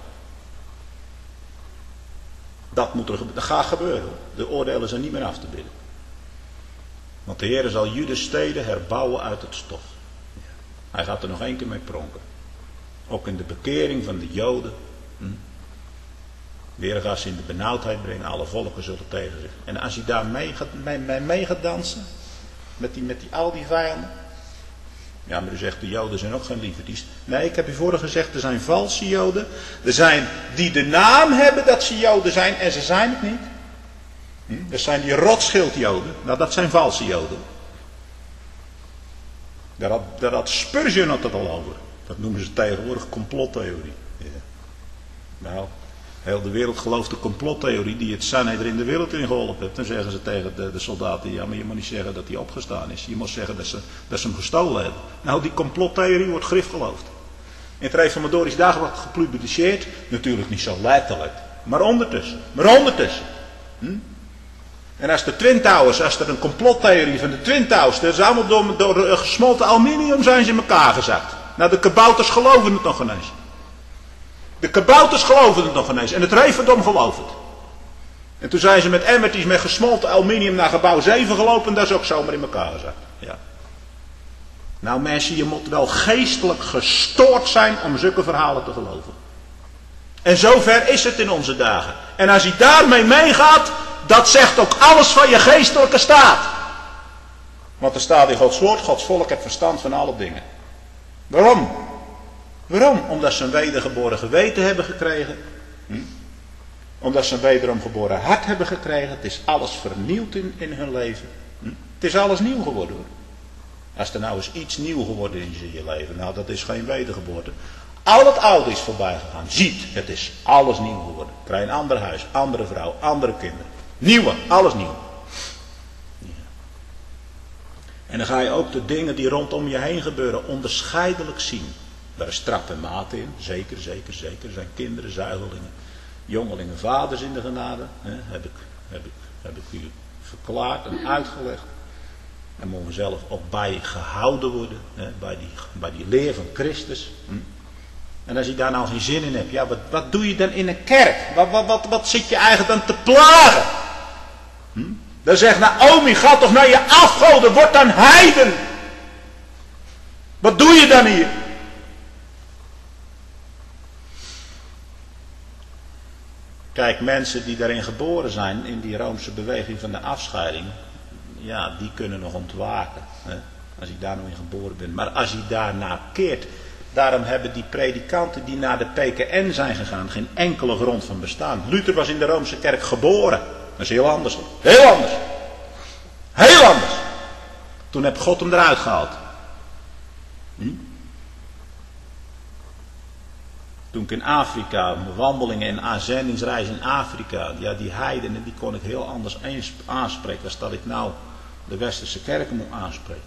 Speaker 1: Dat moet er dat gaat gebeuren. De oordelen zijn niet meer af te bidden. Want de Heer zal Judes steden herbouwen uit het stof. Hij gaat er nog één keer mee pronken. Ook in de bekering van de Joden. Hm. Weer gaat ze in de benauwdheid brengen. Alle volken zullen tegen zich. En als hij daar mee gaat, mee, mee, mee gaat dansen. Met, die, met die, al die vijanden. Ja, maar u zegt de Joden zijn ook geen lieverdies. Nee, ik heb u vorige gezegd. Er zijn valse Joden. Er zijn die de naam hebben dat ze Joden zijn. En ze zijn het niet. Hm? Er zijn die Rothschild-Joden. Nou, dat zijn valse Joden. Daar had, daar had Spurgeon het al over. Dat noemen ze tegenwoordig complottheorie. Ja. Nou... Heel de wereld gelooft de complottheorie die het Sanhedrin in de wereld in geholpen heeft. Dan zeggen ze tegen de, de soldaten, ja maar je moet niet zeggen dat hij opgestaan is. Je moet zeggen dat ze, dat ze hem gestolen hebben. Nou die complottheorie wordt grif geloofd. In het Reformatorisch Dagblad gepubliceerd. Natuurlijk niet zo letterlijk. Maar ondertussen. Maar ondertussen. Hm? En als de Twin Towers, als er een complottheorie van de Twin Towers. Dat is allemaal door, door gesmolten aluminium zijn ze in elkaar gezakt. Nou de kabouters geloven het nog ineens. De kabouters geloven het nog ineens. En het Referdom gelooft het. En toen zijn ze met emmertjes met gesmolten aluminium naar gebouw zeven gelopen. En dat is ook zomaar in elkaar gezakt. Ja. Nou mensen, je moet wel geestelijk gestoord zijn om zulke verhalen te geloven. En zover is het in onze dagen. En als hij daarmee meegaat, dat zegt ook alles van je geestelijke staat. Want er staat in Gods woord, Gods volk heeft verstand van alle dingen. Waarom? Waarom? Omdat ze een wedergeboren geweten hebben gekregen. Hm? Omdat ze een wederom geboren hart hebben gekregen. Het is alles vernieuwd in, in hun leven. Hm? Het is alles nieuw geworden hoor. Als er nou eens iets nieuw geworden is in je leven. Nou dat is geen wedergeboorte. Al het oude is voorbij gegaan. Ziet, het is alles nieuw geworden. Krijg een ander huis, andere vrouw, andere kinderen. Nieuwe, alles nieuw. Ja. En dan ga je ook de dingen die rondom je heen gebeuren onderscheidelijk zien. Daar is trap en maat in, zeker, zeker, zeker. Er zijn kinderen, zuigelingen, jongelingen, vaders in de genade. Hè, heb, ik, heb, ik, heb ik u verklaard en uitgelegd. En mogen we zelf ook bij gehouden worden, hè, bij, die, bij die leer van Christus. Hm. En als je daar nou geen zin in hebt, ja, wat, wat doe je dan in een kerk? Wat, wat, wat, wat zit je eigenlijk dan te plagen? Hm? Dan zegt Naomi, ga toch naar je afgoden, word dan heiden. Wat doe je dan hier? Kijk, mensen die daarin geboren zijn, in die Roomse beweging van de afscheiding, ja, die kunnen nog ontwaken. Hè? Als je daar nog in geboren bent. Maar als je daarna keert, daarom hebben die predikanten die naar de P K N zijn gegaan geen enkele grond van bestaan. Luther was in de Roomse kerk geboren. Dat is heel anders. Heel anders. Heel anders. Toen heb God hem eruit gehaald. Hm? Toen ik in Afrika, wandelingen en aanzendingsreizen in Afrika, ja, die heidenen, die kon ik heel anders aanspreken als dat ik nou de westerse kerken moet aanspreken.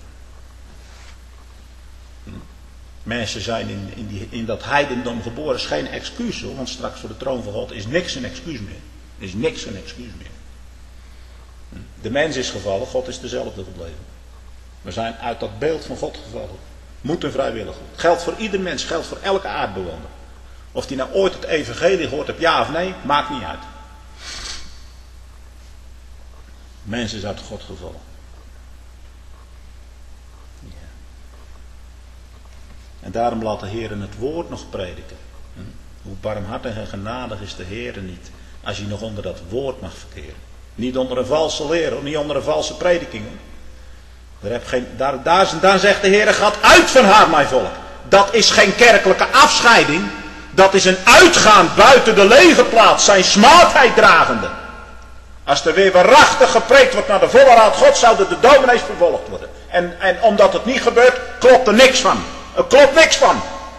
Speaker 1: Hm. Mensen zijn in, in, die, in dat heidendom geboren, is geen excuus hoor, want straks voor de troon van God is niks een excuus meer. Is niks een excuus meer. Hm. De mens is gevallen, God is dezelfde gebleven. We zijn uit dat beeld van God gevallen. Moet een vrijwillig. Geldt voor ieder mens, geldt voor elke aardbewoner. Of die nou ooit het evangelie gehoord hebt, ja of nee, maakt niet uit. Mens is uit God gevallen. Ja. En daarom laat de Heer het woord nog prediken. Hm? Hoe barmhartig en genadig is de Heer niet, als je nog onder dat woord mag verkeren. Niet onder een valse leer, niet onder een valse prediking. Daar, heb geen, daar, daar, daar zegt de Heer, gaat uit van haar, mijn volk. Dat is geen kerkelijke afscheiding. Dat is een uitgaan buiten de lege plaats, zijn smaadheid dragende. Als er weer waarachtig gepreekt wordt naar de volle raad Gods, zouden de dominees vervolgd worden. En, en omdat het niet gebeurt, klopt er niks van. Er klopt niks van.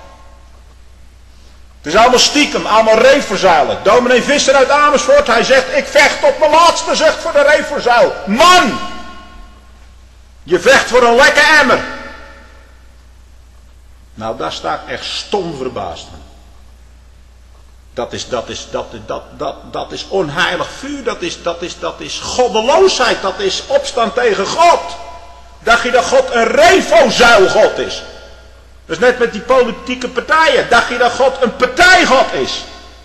Speaker 1: Het is allemaal stiekem, allemaal reefverzuilen. Dominee Visser uit Amersfoort, hij zegt, ik vecht tot mijn laatste zucht voor de reefverzuil. Man! Je vecht voor een lekke emmer. Nou, daar sta ik echt stom verbaasd van. Dat is, dat is, dat, dat, dat, dat is onheilig vuur, dat is, dat, is, dat is goddeloosheid, dat is opstand tegen God. Dacht je dat God een refozuilgod is? Dat is net met die politieke partijen. Dacht je dat God een partijgod is?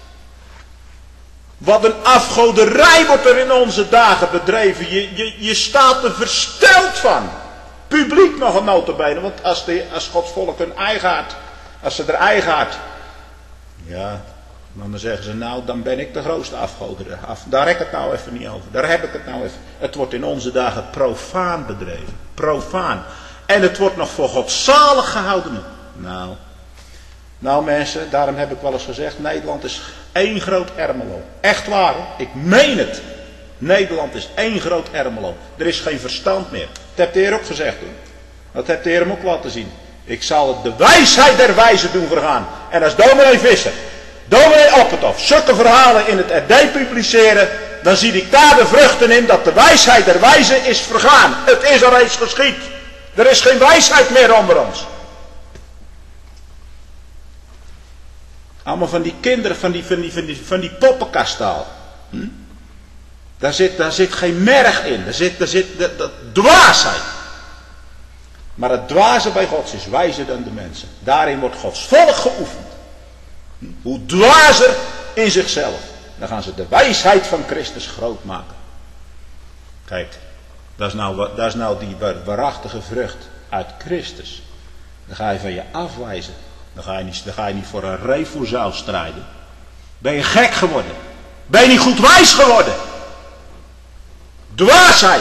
Speaker 1: Wat een afgoderij wordt er in onze dagen bedreven. Je, je, je staat er versteld van. Publiek nog een nota bene, want als, de, als Gods volk hun eigen hart, als ze er eigen hart, ja, dan zeggen ze, nou, dan ben ik de grootste afgoder. Af, daar heb ik het nou even niet over. Daar heb ik het nou even. Het wordt in onze dagen profaan bedreven. Profaan. En het wordt nog voor godzalig gehouden. Nou, nou mensen, daarom heb ik wel eens gezegd, Nederland is één groot Ermelo. Echt waar, hoor. Ik meen het. Nederland is één groot Ermelo. Er is geen verstand meer. Dat hebt de Heer ook gezegd, hoor. Dat hebt de Heer hem ook laten zien. Ik zal de wijsheid der wijzen doen vergaan. En als dominee Visser, dominee Oppertof, zulke verhalen in het R D publiceren, dan zie ik daar de vruchten in dat de wijsheid der wijzen is vergaan. Het is al reeds geschied. Er is geen wijsheid meer onder ons. Allemaal van die kinderen, van die, van die, van die, van die poppenkastaal. Hm? Daar, zit, daar zit geen merg in. Daar zit, daar zit dat, dat, dwaasheid. Maar het dwaze bij God is wijzer dan de mensen. Daarin wordt Gods volk geoefend. Hoe dwazer in zichzelf. Dan gaan ze de wijsheid van Christus groot maken. Kijk, dat is nou, dat is nou die waarachtige vrucht uit Christus. Dan ga je van je afwijzen. Dan ga je niet, dan ga je niet voor een refozuil strijden. Ben je gek geworden? Ben je niet goed wijs geworden? Dwaasheid.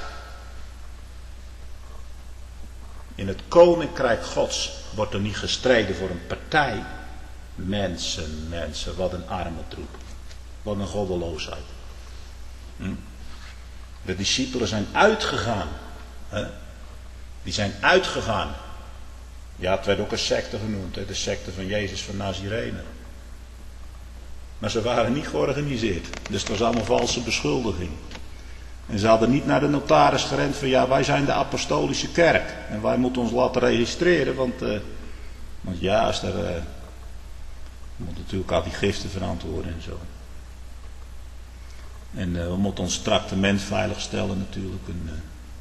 Speaker 1: In het koninkrijk Gods wordt er niet gestreden voor een partij. Mensen, mensen, wat een arme troep. Wat een goddeloosheid. Hm? De discipelen zijn uitgegaan. Hè? Die zijn uitgegaan. Ja, het werd ook een secte genoemd. Hè? De secte van Jezus van Nazirene. Maar ze waren niet georganiseerd. Dus het was allemaal valse beschuldiging. En ze hadden niet naar de notaris gerend van ja, wij zijn de apostolische kerk. En wij moeten ons laten registreren, want, uh, want ja, als er... Uh, moet natuurlijk al die giften verantwoorden en zo. En uh, we moeten ons tractement veilig stellen natuurlijk. En, uh,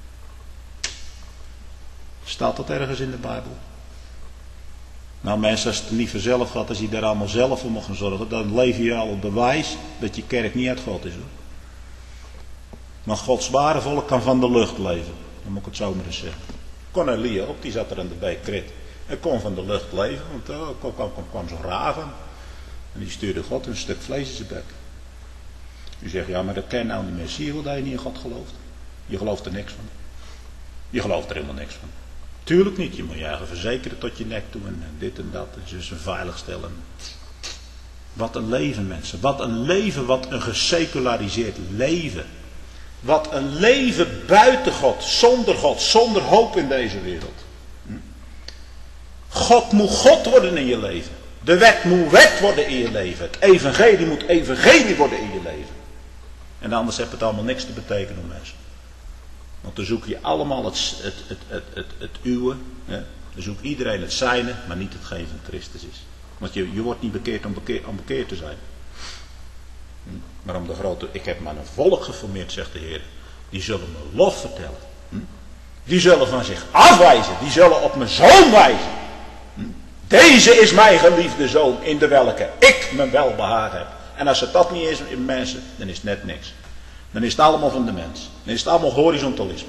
Speaker 1: staat dat ergens in de Bijbel? Nou mensen, als het er niet vanzelf gaat, als je daar allemaal zelf voor mag gaan zorgen, dan leef je al op bewijs dat je kerk niet uit God is, hoor. Maar Gods ware volk kan van de lucht leven. Dan moet ik het zo maar eens zeggen. Cornelia ook, die zat er aan de beek Krit. Hij kon van de lucht leven, want er kwam, kwam, kwam, kwam zo'n raven. En die stuurde God een stuk vlees in zijn bek. U zegt, ja maar dat ken je nou niet meer. Zie je wel dat je niet in God gelooft? Je gelooft er niks van. Je gelooft er helemaal niks van. Tuurlijk niet, je moet je eigen verzekeren tot je nek toe en dit en dat. En ze veilig stellen. Wat een leven mensen. Wat een leven, wat een geseculariseerd leven. Wat een leven buiten God, zonder God, zonder hoop in deze wereld. God moet God worden in je leven. De wet moet wet worden in je leven. Het evangelie moet evangelie worden in je leven. En anders heeft het allemaal niks te betekenen, mensen. Want dan zoek je allemaal het, het, het, het, het, het uwe. Hè? Dan zoekt iedereen het zijne, maar niet hetgeen van Christus is. Want je, je wordt niet bekeerd om, bekeerd om bekeerd te zijn. Maar om de grote, ik heb maar een volk geformeerd, zegt de Heer. Die zullen me lof vertellen. Die zullen van zich afwijzen. Die zullen op mijn zoon wijzen. Deze is mijn geliefde zoon in de welke ik mijn welbehagen heb. En als het dat niet is in mensen, dan is het net niks. Dan is het allemaal van de mens. Dan is het allemaal horizontalisme.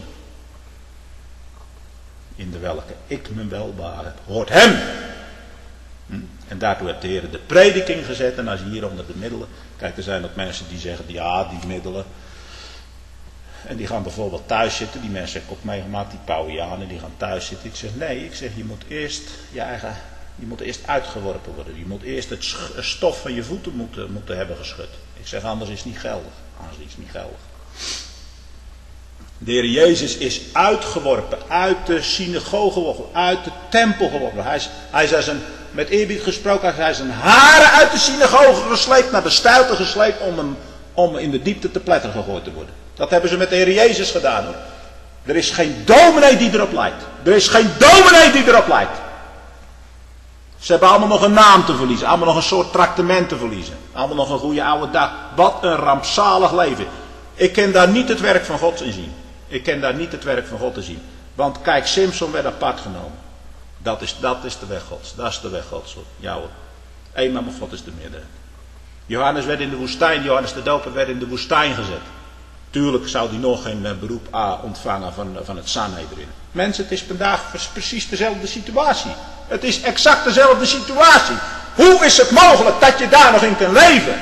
Speaker 1: In de welke ik mijn welbehagen heb. Hoort hem. En daartoe heeft de Heer de prediking gezet. En als je hier onder de middelen. Kijk, er zijn ook mensen die zeggen, ja, die middelen. En die gaan bijvoorbeeld thuis zitten. Die mensen heb ik ook meegemaakt, die Pauwianen, die gaan thuis zitten. Ik zeg, nee, ik zeg, je moet eerst je eigen, je moet eerst uitgeworpen worden. Je moet eerst het stof van je voeten moeten, moeten hebben geschud. Ik zeg, anders is het niet geldig. Anders is het niet geldig. De Heer Jezus is uitgeworpen, uit de synagoge geworpen, uit de tempel geworpen. Hij is, hij is als een, met eerbied gesproken, hij is zijn haren uit de synagoge gesleept, naar de steilte gesleept om hem, om in de diepte te pletter gegooid te worden. Dat hebben ze met de Heer Jezus gedaan, hoor. Er is geen dominee die erop lijkt. Er is geen dominee die erop lijkt. Ze hebben allemaal nog een naam te verliezen. Allemaal nog een soort tractement te verliezen. Allemaal nog een goede oude dag. Wat een rampzalig leven. Ik kan daar niet het werk van God in zien. Ik kan daar niet het werk van God in zien. Want kijk, Simson werd apart genomen. Dat is, dat is de weg Gods. Dat is de weg Gods, hoor. Ja, hoor. Eenmaal maar God is de meerderheid. Johannes werd in de woestijn, Johannes de Doper werd in de woestijn gezet. Tuurlijk zou hij nog geen beroep A ontvangen van, van het Sanhedrin. Mensen, het is vandaag precies dezelfde situatie. Het is exact dezelfde situatie. Hoe is het mogelijk dat je daar nog in kan leven?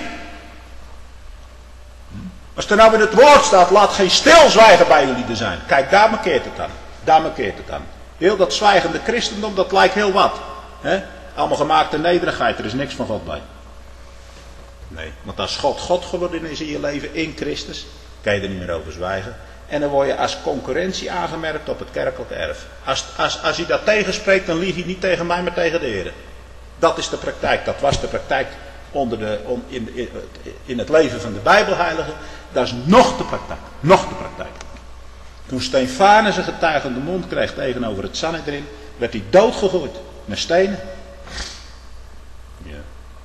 Speaker 1: Als er nou in het woord staat, laat geen stilzwijgen bij jullie er zijn. Kijk, daar markeert het dan. Daar markeert het dan. Heel dat zwijgende christendom, dat lijkt heel wat. He? Allemaal gemaakte nederigheid, er is niks van God bij. Nee, want als God God geworden is in je leven, in Christus, kan je er niet meer over zwijgen. En dan word je als concurrentie aangemerkt op het kerkelijke erf. Als, als, als hij dat tegenspreekt, dan lieg hij niet tegen mij, maar tegen de Heer. Dat is de praktijk, dat was de praktijk onder de, on, in, in, in het leven van de Bijbelheiligen. Dat is nog de praktijk, nog de praktijk. Toen Stefanus zijn getuigende mond kreeg tegenover het Sanhedrin, werd hij doodgegooid met stenen. Ja.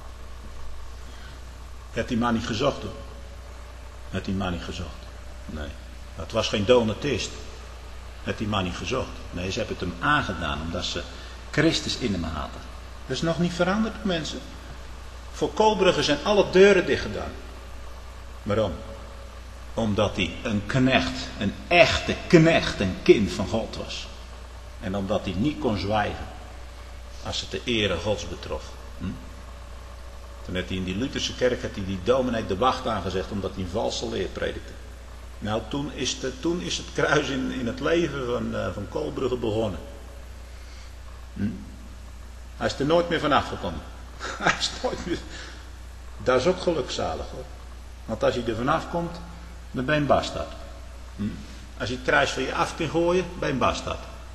Speaker 1: Werd die man niet gezocht, hoor. Werd die man niet gezocht. Nee, dat was geen donatist. Werd die man niet gezocht. Nee, ze hebben het hem aangedaan omdat ze Christus in hem hadden. Dat is nog niet veranderd, mensen. Voor Koolbrugge zijn alle deuren dicht gedaan. Waarom? Omdat hij een knecht, een echte knecht, een kind van God was. En omdat hij niet kon zwijgen als het de ere Gods betrof. Hm? Toen had hij in die Lutherse kerk had hij die dominee de wacht aangezegd omdat hij een valse leer predikte. Nou, toen is, de, toen is het kruis in, in het leven van, uh, van Koolbrugge begonnen. Hm? Hij is er nooit meer vanaf gekomen. Hij is nooit meer... Dat is ook gelukzalig, hoor. Want als je er vanaf komt, dan ben je een bastard. Hm? Als je het kruis van je af kunt gooien, ben je een bastard.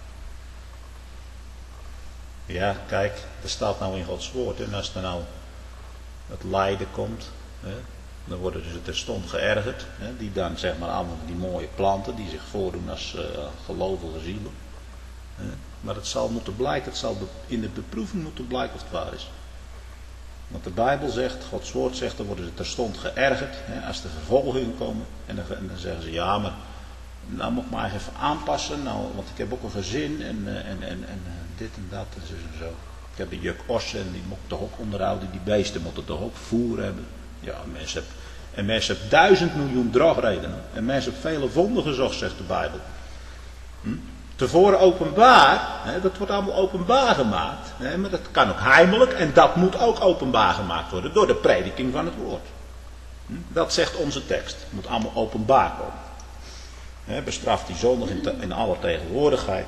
Speaker 1: Ja, kijk, dat staat nou in Gods woord. En als er nou het lijden komt, hè, Dan worden ze terstond geërgerd. Hè, die dan zeg maar allemaal die mooie planten die zich voordoen als uh, gelovige zielen. Hè. Maar het zal moeten blijken, het zal in de beproeving moeten blijken of het waar is. Want de Bijbel zegt, Gods woord zegt, dan worden ze terstond geërgerd. Hè, als er vervolgingen komen. En dan, en dan zeggen ze, ja maar, nou moet ik maar even aanpassen. Nou, want ik heb ook een gezin en, en, en, en dit en dat en zo en zo. Ik heb een juk ossen en die moet ik toch ook onderhouden. Die beesten moeten toch ook voer hebben. Ja, mensen hebben, en mensen hebben duizend miljoen drogredenen. En mensen hebben vele wonden gezocht, zegt de Bijbel. Hm? Tevoren openbaar, hè, dat wordt allemaal openbaar gemaakt. Hè, maar dat kan ook heimelijk en dat moet ook openbaar gemaakt worden door de prediking van het woord. Hm? Dat zegt onze tekst. Het moet allemaal openbaar komen. Hè, bestraft die zondig in, te, in alle tegenwoordigheid.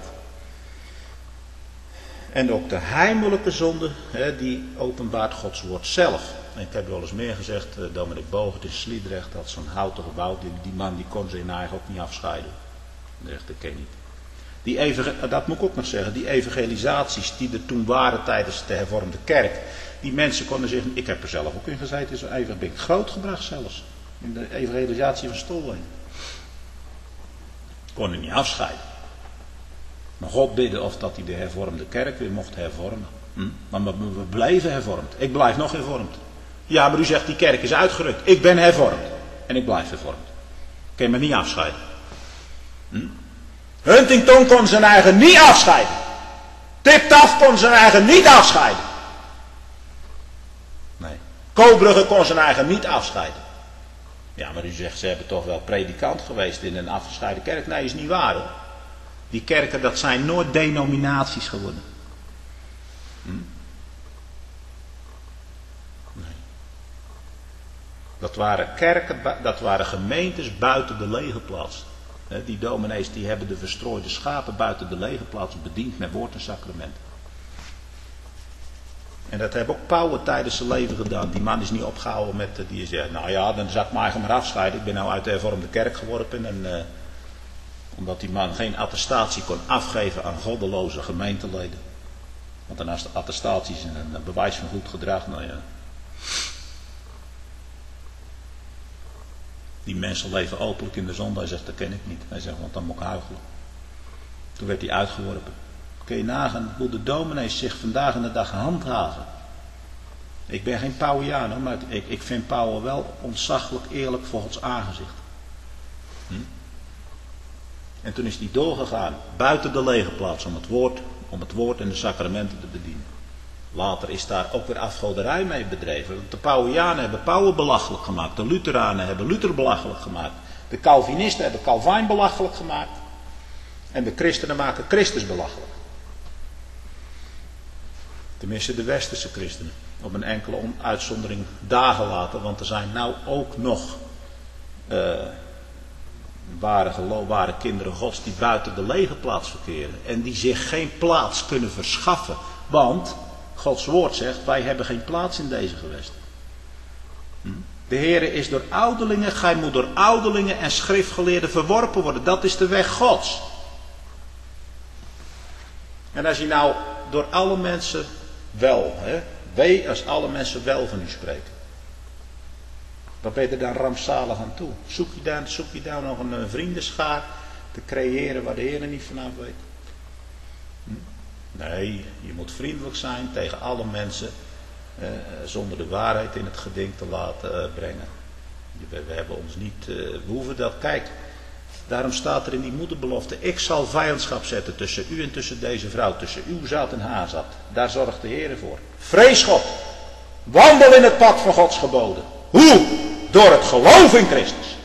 Speaker 1: En ook de heimelijke zonde, hè, die openbaart Gods woord zelf. En ik heb wel eens meer gezegd, uh, Dominic Bogert in Sliedrecht had zo'n houten gebouw. Die, die man die kon zijn eigen ook niet afscheiden. Dat zegt, dat ken niet. Die evangel- dat moet ik ook nog zeggen, die evangelisaties die er toen waren tijdens de hervormde kerk. Die mensen konden zich, ik heb er zelf ook in gezeten, zo even ben ik grootgebracht zelfs. In de evangelisatie van Stolwijn. Konden niet afscheiden. Maar God bidde of dat hij de hervormde kerk weer mocht hervormen. Hm? Maar we, we blijven hervormd. Ik blijf nog hervormd. Ja, maar u zegt die kerk is uitgerukt. Ik ben hervormd. En ik blijf hervormd. Ik kan me niet afscheiden. Hm? Huntington kon zijn eigen niet afscheiden. Tip-Taf kon zijn eigen niet afscheiden. Nee. Kobrugge kon zijn eigen niet afscheiden. Ja, maar u zegt ze hebben toch wel predikant geweest in een afgescheiden kerk. Nee, is niet waar hoor. Die kerken, dat zijn nooit denominaties geworden. Hm? Nee. Dat waren kerken, dat waren gemeentes buiten de legerplaats. Die dominees die hebben de verstrooide schapen buiten de legerplaats bediend met woord en sacrament. En dat hebben ook Pauwen tijdens zijn leven gedaan. Die man is niet opgehouden met, die zegt, nou ja, dan zal ik me eigen maar afscheiden. Ik ben nou uit de hervormde kerk geworpen en... Uh, omdat die man geen attestatie kon afgeven aan goddeloze gemeenteleden. Want dan als de attestatie is een bewijs van goed gedrag, nou ja. Die mensen leven openlijk in de zonde. Hij zegt, dat ken ik niet. Hij zegt, want dan moet ik huichelen. Toen werd hij uitgeworpen. Kun je nagaan hoe de dominees zich vandaag in de dag handhaven. Ik ben geen Pauwiaan, maar ik, ik vind Pauwen wel ontzaglijk eerlijk voor Gods aangezicht. Hm? En toen is hij doorgegaan, buiten de legerplaats, om het woord, om het woord en de sacramenten te bedienen. Later is daar ook weer afgoderij mee bedreven. De Pauwianen hebben Pauwen belachelijk gemaakt. De Lutheranen hebben Luther belachelijk gemaakt. De Calvinisten hebben Calvijn belachelijk gemaakt. En de christenen maken Christus belachelijk. Tenminste de westerse christenen. Op een enkele uitzondering dagen later. Want er zijn nou ook nog... Uh, Ware geloof, ware kinderen Gods die buiten de legerplaats verkeren. En die zich geen plaats kunnen verschaffen. Want Gods woord zegt, wij hebben geen plaats in deze gewesten. Hm? De Heere is door ouderlingen, gij moet door ouderlingen en schriftgeleerden verworpen worden. Dat is de weg Gods. En als je nou door alle mensen wel, hè, wee als alle mensen wel van u spreken. Wat ben je er dan rampzalig aan toe? Zoek je daar, zoek je daar nog een, een vriendenschaar te creëren waar de Heer er niet vanaf weet? Hm? Nee, je moet vriendelijk zijn tegen alle mensen eh, zonder de waarheid in het geding te laten eh, brengen. We, we hebben ons niet, eh, we hoeven dat, kijk, daarom staat er in die moederbelofte, ik zal vijandschap zetten tussen u en tussen deze vrouw, tussen uw zaad en haar zaad. Daar zorgt de Heer voor. Vrees God, wandel in het pad van Gods geboden. Hoe? Door het geloof in Christus.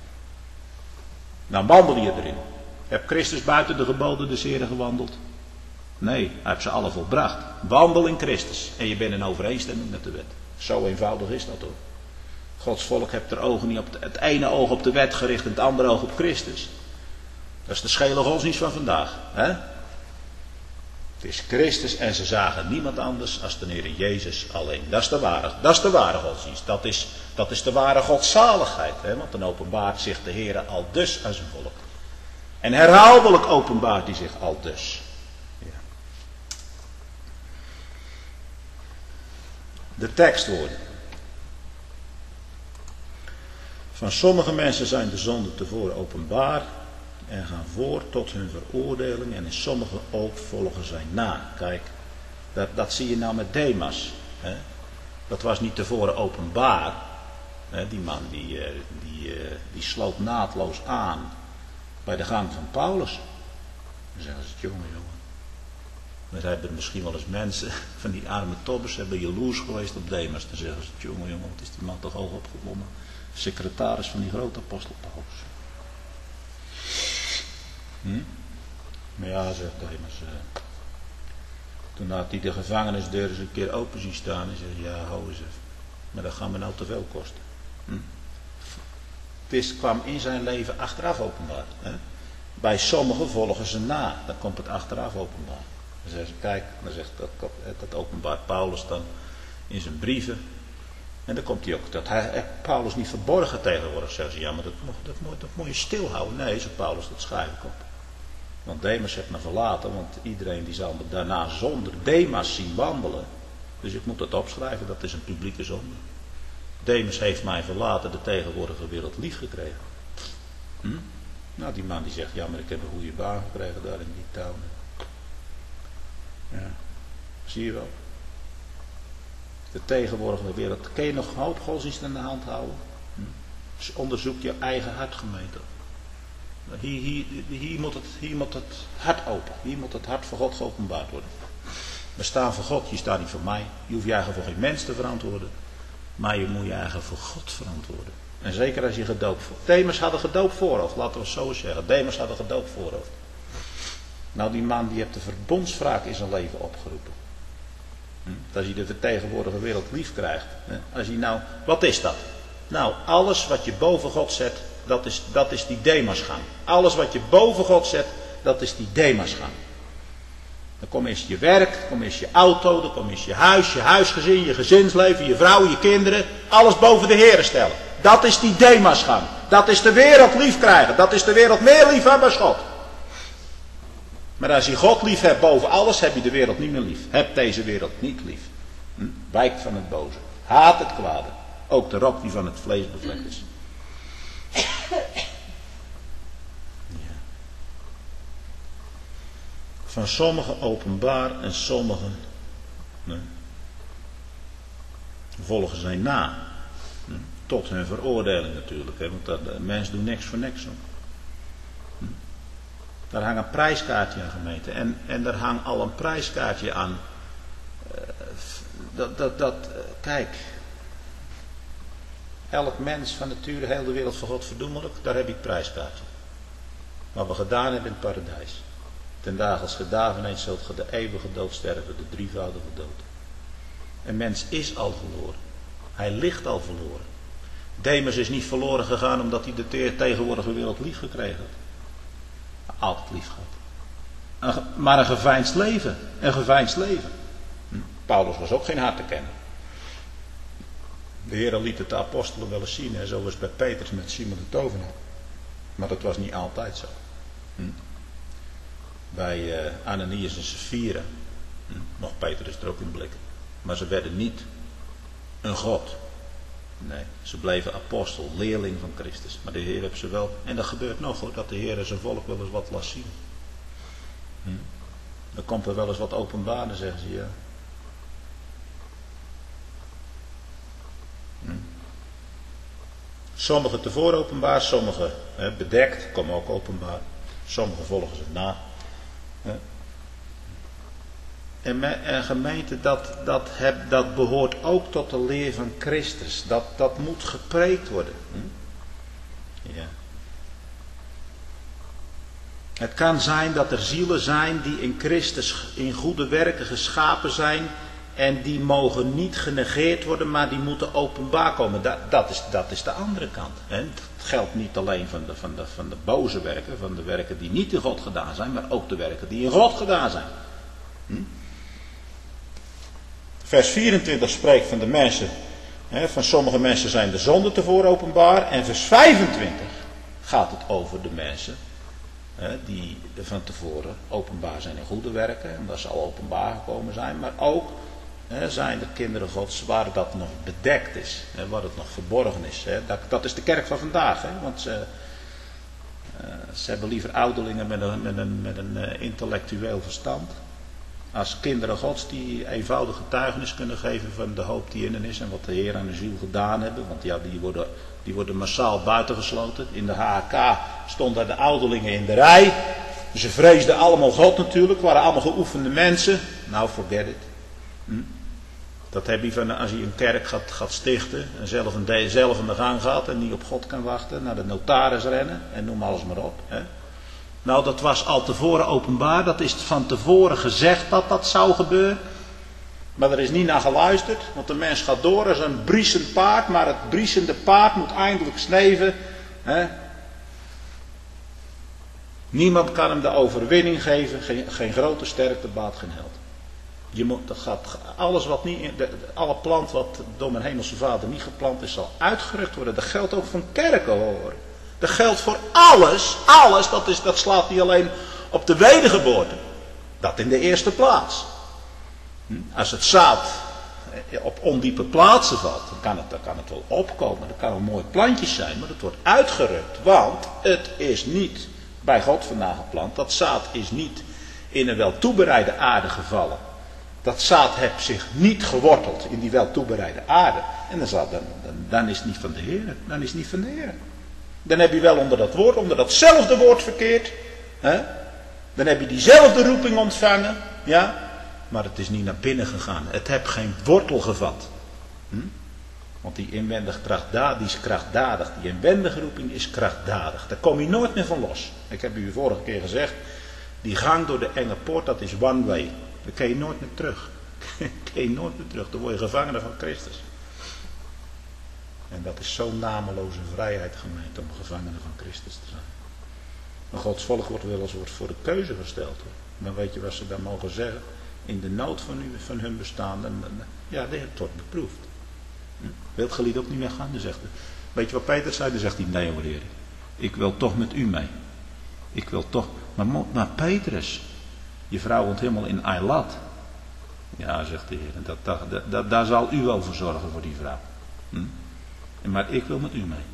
Speaker 1: Dan wandel je erin. Heb Christus buiten de geboden des Heren gewandeld? Nee, hij heeft ze alle volbracht. Wandel in Christus. En je bent in overeenstemming met de wet. Zo eenvoudig is dat hoor. Gods volk heeft er ogen niet op het, het ene oog op de wet gericht en het andere oog op Christus. Dat is de schele godsdienst van vandaag. Hè? Het is Christus en ze zagen niemand anders als de Heer Jezus alleen. Dat is de ware, dat is de ware godsdienst. Dat is, dat is de ware godzaligheid. Hè? Want dan openbaart zich de Heer al dus aan zijn volk. En herhaaldelijk openbaart hij zich al dus. Ja. De tekstwoorden. Van sommige mensen zijn de zonden tevoren openbaar en gaan voor tot hun veroordeling, en in sommige ook volgen zij na. Kijk, dat, dat zie je nou met Demas. Hè? Dat was niet tevoren openbaar. Hè? Die man die, die, die sloot naadloos aan bij de gang van Paulus. Dan zeggen ze, jongen, jongen. Dan hebben misschien wel eens mensen van die arme tobbers hebben jaloers geweest op Demas. Dan zeggen ze, jongen, jongen, wat is die man toch hoog opgewonden. Secretaris van die grote apostel Paulus. Hm? Maar ja, zegt Demas. Uh, toen had hij de gevangenisdeur eens een keer open zien staan. En zei, ja, hou eens even. Maar dat gaat me nou te veel kosten. Hm? Het kwam in zijn leven achteraf openbaar. Hè? Bij sommigen volgen ze na. Dan komt het achteraf openbaar. Dan zeggen ze, kijk, dan zegt dat, dat openbaart Paulus dan in zijn brieven. En dan komt hij ook, dat hij Paulus niet verborgen tegenwoordig. Zeggen ze, ja, maar dat, dat, dat, dat moet je stilhouden. Nee, zegt Paulus, dat schrijf ik op. Want Demas heeft me verlaten, want iedereen die zal me daarna zonder Demas zien wandelen. Dus ik moet dat opschrijven, dat is een publieke zonde. Demas heeft mij verlaten, de tegenwoordige wereld lief gekregen. Hm? Nou, die man die zegt, ja, maar ik heb een goede baan gekregen daar in die tuin. Ja, zie je wel. De tegenwoordige wereld. Kun je nog hoop godsdienst in de hand houden? Hm? Dus onderzoek je eigen hart, gemeente. Hier, hier, hier, moet het, hier moet het hart open. Hier moet het hart voor God geopenbaard worden. We staan voor God, je staat niet voor mij. Je hoeft je eigen voor geen mens te verantwoorden. Maar je moet je eigen voor God verantwoorden. En zeker als je gedoopt wordt. Demas had een gedoopt voorhoofd, laten we het zo zeggen. Demas had een gedoopt voorhoofd. Nou, die man die heeft de verbondswraak in zijn leven opgeroepen. Als hij de vertegenwoordige wereld lief krijgt. Als hij nou, wat is dat? Nou, alles wat je boven God zet, dat is, dat is die Demasgang. Alles wat je boven God zet, dat is die Demasgang. Dan komt eerst je werk, dan komt eerst je auto, dan komt eerst je huis, je huisgezin, je gezinsleven, je vrouw, je kinderen. Alles boven de Heere stellen. Dat is die Demasgang. Dat is de wereld lief krijgen. Dat is de wereld meer lief hebben als God. Maar als je God lief hebt boven alles, heb je de wereld niet meer lief. Heb deze wereld niet lief. Hm? Wijk van het boze. Haat het kwade. Ook de rok die van het vlees bevlekt is. Ja. Van sommigen openbaar en sommigen nee, volgen zij na. Hm? Tot hun veroordeling natuurlijk. Hè? Want dat, de mens doet niks voor niks. Hoor. Hm? Daar hangt een prijskaartje aan, gemeente. En, en daar hangt al een prijskaartje aan. Uh, dat, dat, dat, uh, kijk. Elk mens van nature, heel de wereld voor God verdoemelijk. Daar heb ik het prijskaartje. Wat we gedaan hebben in het paradijs. Ten dagen als gedaan eens zult ge de eeuwige dood sterven. De drievoudige dood. Een mens is al verloren. Hij ligt al verloren. Demas is niet verloren gegaan omdat hij de tegenwoordige wereld lief gekregen had. Altijd lief gehad. Maar een geveinsd leven. Een geveinsd leven. Paulus was ook geen hart te kennen. De Heer liet het de apostelen wel eens zien. Hè? Zo was het bij Petrus met Simon de tovenaar. Maar dat was niet altijd zo. Hm? Bij uh, Ananias en Sapphira. Hm? Nog Petrus er ook in blikken. Maar ze werden niet een God. Nee, ze bleven apostel, leerling van Christus. Maar de Heer heeft ze wel. En dat gebeurt nog hoor, dat de Heer zijn volk wel eens wat laat zien. Hm? Dan komt er wel eens wat openbaar, dan zeggen ze ja. Hm? Sommigen tevoren openbaar, sommigen hè, bedekt, komen ook openbaar. Sommigen volgen ze na. Hè? En, me, en gemeente, dat, dat, heb, dat behoort ook tot de leer van Christus. Dat, dat moet gepreekt worden. Hm? Ja. Het kan zijn dat er zielen zijn die in Christus in goede werken geschapen zijn. En die mogen niet genegeerd worden, maar die moeten openbaar komen. Dat, dat, is, dat is de andere kant. Hè? Het geldt niet alleen van de, van, de, van de boze werken, van de werken die niet in God gedaan zijn, maar ook de werken die in God gedaan zijn. Hm? Vers vierentwintig spreekt van de mensen. Hè, van sommige mensen zijn de zonden tevoren openbaar. En vers vijfentwintig gaat het over de mensen. Hè, die van tevoren openbaar zijn in goede werken. En dat zal openbaar gekomen zijn. Maar ook hè, zijn de kinderen Gods waar dat nog bedekt is, hè, waar het nog verborgen is. Hè. Dat, dat is de kerk van vandaag, hè, want ze, uh, ze hebben liever ouderlingen met een, met een, met een uh, intellectueel verstand. Als kinderen Gods die eenvoudig getuigenis kunnen geven van de hoop die in hen is en wat de Heer aan de ziel gedaan hebben. Want ja, die worden, die worden massaal buitengesloten. In de H K stonden de ouderlingen in de rij. Ze vreesden allemaal God natuurlijk, waren allemaal geoefende mensen. Nou, forget it. Hm? Dat heb je van als je een kerk gaat, gaat stichten en zelf, een, zelf aan de gang gaat en niet op God kan wachten, naar de notaris rennen en noem alles maar op. Hè? Nou, dat was al tevoren openbaar, dat is van tevoren gezegd dat dat zou gebeuren. Maar er is niet naar geluisterd, want de mens gaat door als een briesend paard, maar het briesende paard moet eindelijk sneven. Hè? Niemand kan hem de overwinning geven, geen, geen grote sterkte baat geen held. Je moet, dat gaat, alles wat niet, de, de, alle plant wat door mijn hemelse vader niet geplant is, zal uitgerukt worden. Dat geldt ook van kerken hoor. Dat geldt voor alles, alles, dat, is, dat slaat niet alleen op de wedergeboorte. Dat in de eerste plaats. Als het zaad op ondiepe plaatsen valt, dan kan het, dan kan het wel opkomen. Dat kan een mooi plantje zijn, maar het wordt uitgerukt. Want het is niet bij God vandaan geplant. Dat zaad is niet in een wel toebereide aarde gevallen. Dat zaad heeft zich niet geworteld in die wel toebereide aarde. En dan, zal, dan, dan, dan is het niet van de Heer. Dan is het niet van de Heer. Dan heb je wel onder dat woord, onder datzelfde woord verkeerd. Hè? Dan heb je diezelfde roeping ontvangen. Ja? Maar het is niet naar binnen gegaan. Het heeft geen wortel gevat. Hm? Want die inwendige krachtdadig, die is krachtdadig. Die inwendige roeping is krachtdadig. Daar kom je nooit meer van los. Ik heb u vorige keer gezegd. Die gang door de enge poort, dat is one way. Daar kun je nooit meer terug. Daar kun je nooit meer terug. Dan word je gevangene van Christus. En dat is zo'n nameloze vrijheid gemeente om gevangene van Christus te zijn. Maar Gods volk wordt wel eens wordt voor de keuze gesteld. Hoor. Dan weet je wat ze dan mogen zeggen. In de nood van, u, van hun bestaan. En, en, ja, dat wordt beproefd. Hm? Wil het gelied ook niet meer gaan? Dan zegt hij, weet je wat Peter zei? Dan zegt hij, nee hoor Heer. Ik wil toch met u mee. Ik wil toch. Maar, maar Petrus, je vrouw woont helemaal in Eilat. Ja, zegt de Heer. Dat, dat, dat, dat, daar zal u wel voor zorgen voor die vrouw. Hm? Maar ik wil met u mee.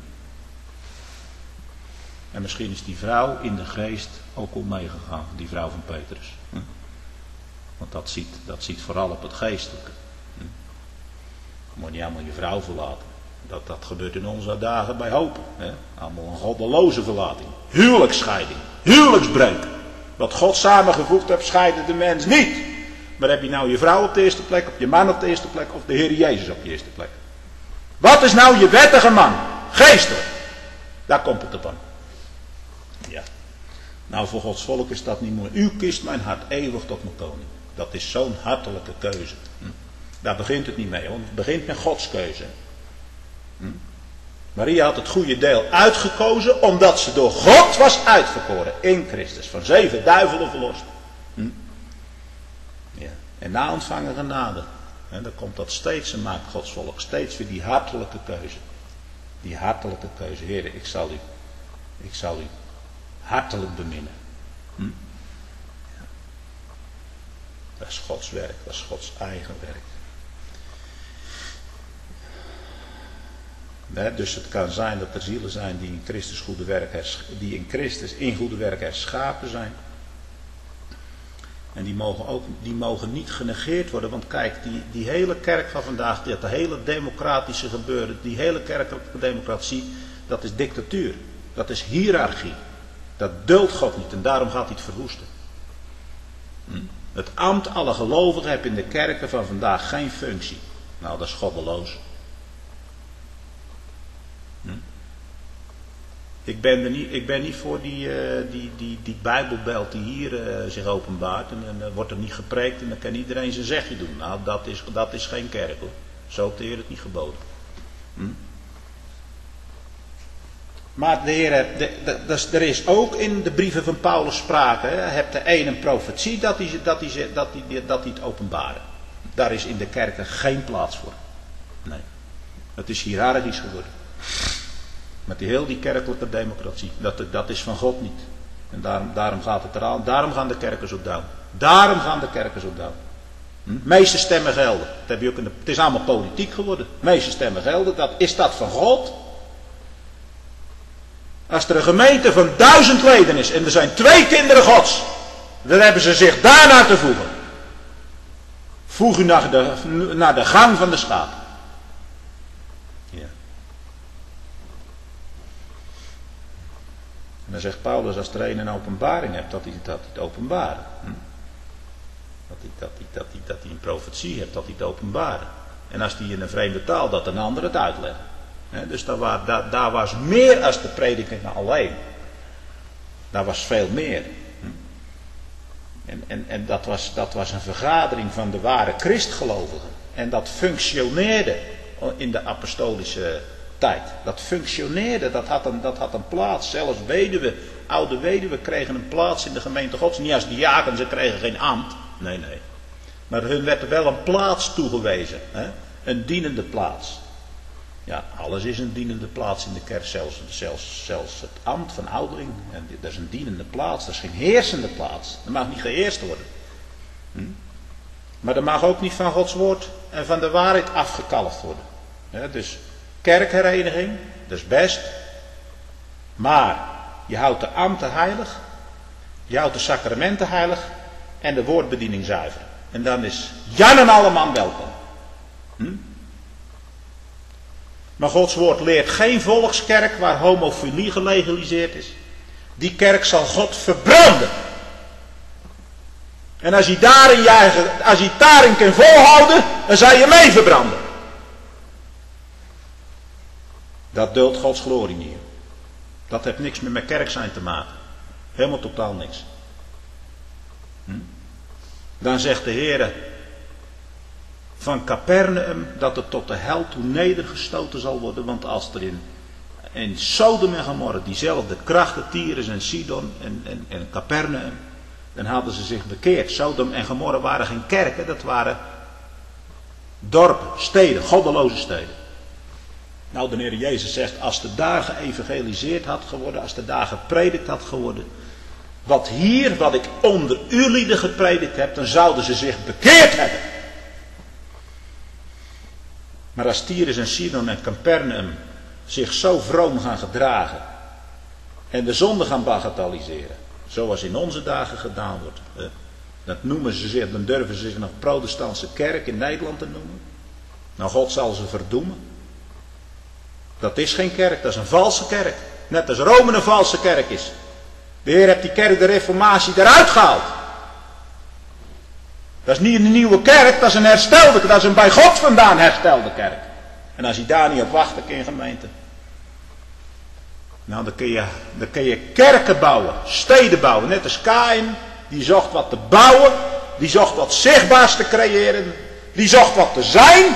Speaker 1: En misschien is die vrouw in de geest ook al meegegaan. Die vrouw van Petrus. Hm? Want dat ziet, dat ziet vooral op het geestelijke. Hm? Je moet niet allemaal je vrouw verlaten. Dat, dat gebeurt in onze dagen bij hopen. Hè? Allemaal een goddeloze verlating. Huwelijksscheiding. Huwelijksbreuk. Wat God samengevoegd heeft, scheiden de mens niet. Maar heb je nou je vrouw op de eerste plek, of je man op de eerste plek, of de Heer Jezus op je eerste plek? Wat is nou je wettige man? Geestelijk. Daar komt het op aan. Ja. Nou, voor Gods volk is dat niet moeilijk. U kiest mijn hart eeuwig tot mijn koning. Dat is zo'n hartelijke keuze. Hm. Daar begint het niet mee, want het begint met Gods keuze. Hm. Maria had het goede deel uitgekozen, omdat ze door God was uitverkoren in Christus. Van zeven duivelen verlost. Hm. Ja. En na ontvangen genade. En dan komt dat steeds en maakt Gods volk steeds weer die hartelijke keuze. Die hartelijke keuze. Heer, ik zal u, ik zal u hartelijk beminnen. Hm? Ja. Dat is Gods werk. Dat is Gods eigen werk. Nee, dus het kan zijn dat er zielen zijn die in Christus goede werk hers, die in Christus in goede werk herschapen zijn. En die mogen, ook, die mogen niet genegeerd worden. Want kijk, die, die hele kerk van vandaag, dat hele democratische gebeuren, die hele kerkelijke democratie, dat is dictatuur. Dat is hiërarchie. Dat duldt God niet en daarom gaat hij het verwoesten. Hm? Het ambt alle gelovigen heeft in de kerken van vandaag geen functie. Nou, dat is goddeloos. Hm? Ik ben, er niet, ik ben niet voor die, uh, die, die, die bijbelbelt die hier uh, zich openbaart. En dan uh, wordt er niet gepreekt en dan kan iedereen zijn zegje doen. Nou, dat is, dat is geen kerk hoor. Zo heeft de Heer het niet geboden. Hm? Maar de Heer, de, de, de, er is ook in de brieven van Paulus sprake. Hè, hebt de een een profetie dat hij, dat, hij, dat, hij, dat hij het openbaren. Daar is in de kerken geen plaats voor. Nee. Het is hiërarchisch geworden. Met die heel die kerkelijke democratie. Dat, dat is van God niet. En daarom, daarom gaat het eraan. Daarom gaan de kerken zo down. Daarom gaan de kerken zo down. Hm? Meeste stemmen gelden. Dat heb je ook in de, het is allemaal politiek geworden. Meeste stemmen gelden. Dat, is dat van God? Als er een gemeente van duizend leden is en er zijn twee kinderen Gods, dan hebben ze zich daarnaar te voegen. Voeg u naar de, naar de gang van de schapen. Ja. En dan zegt Paulus, als er een een openbaring hebt, dat hij dat het openbaren. Hm? Dat hij, dat, hij, dat, hij, dat hij een profetie hebt, dat hij het openbaren. En als hij in een vreemde taal, dat een ander het uitlegt. He, dus daar, waar, daar, daar was meer als de prediking alleen. Daar was veel meer. Hm? En, en, en dat, was, dat was een vergadering van de ware christgelovigen. En dat functioneerde in de apostolische tijd. Dat functioneerde, dat had een, dat had een plaats. Zelfs weduwen, oude weduwen kregen een plaats in de gemeente Gods. Niet als diaken, ze kregen geen ambt. Nee, nee. Maar hun werd er wel een plaats toegewezen. Hè? Een dienende plaats. Ja, alles is een dienende plaats in de kerk. Zelfs, zelfs, zelfs het ambt van ouderling. En dat is een dienende plaats. Dat is geen heersende plaats. Dat mag niet geheerst worden. Hm? Maar dat mag ook niet van Gods woord en van de waarheid afgekalfd worden. Ja, dus kerkhereniging, dat is best. Maar je houdt de ambten heilig. Je houdt de sacramenten heilig. En de woordbediening zuiver. En dan is Jan en alleman welkom. Hm? Maar Gods woord leert geen volkskerk waar homofilie gelegaliseerd is. Die kerk zal God verbranden. En als hij daarin, juichen, als hij daarin kan volhouden, dan zal je mee verbranden. Dat duldt Gods glorie niet. Dat heeft niks meer met kerk zijn te maken. Helemaal totaal niks. Hm? Dan zegt de Heer van Capernaum dat het tot de hel toe nedergestoten zal worden. Want als er in, in Sodom en Gomorra diezelfde krachten, Tyrus en Sidon en, en, en Capernaum, dan hadden ze zich bekeerd. Sodom en Gomorra waren geen kerken, dat waren dorpen, steden, goddeloze steden. Nou, de Heer Jezus zegt, als de daar geëvangeliseerd had geworden, als de daar gepredikt had geworden, wat hier, wat ik onder ulieden gepredikt heb, dan zouden ze zich bekeerd hebben. Maar als Tyrus en Sidon en Capernaum zich zo vroom gaan gedragen en de zonde gaan bagatelliseren, zoals in onze dagen gedaan wordt, dat noemen ze zich, dan durven ze zich nog protestantse kerk in Nederland te noemen. Nou, God zal ze verdoemen. Dat is geen kerk, dat is een valse kerk. Net als Rome een valse kerk is. De Heer heeft die kerk, de reformatie, eruit gehaald. Dat is niet een nieuwe kerk, dat is een herstelde, dat is een bij God vandaan herstelde kerk. En als je daar niet op wacht, in gemeente. Nou, dan kun, je, dan kun je kerken bouwen, steden bouwen. Net als Kaïn, die zocht wat te bouwen, die zocht wat zichtbaars te creëren, die zocht wat te zijn.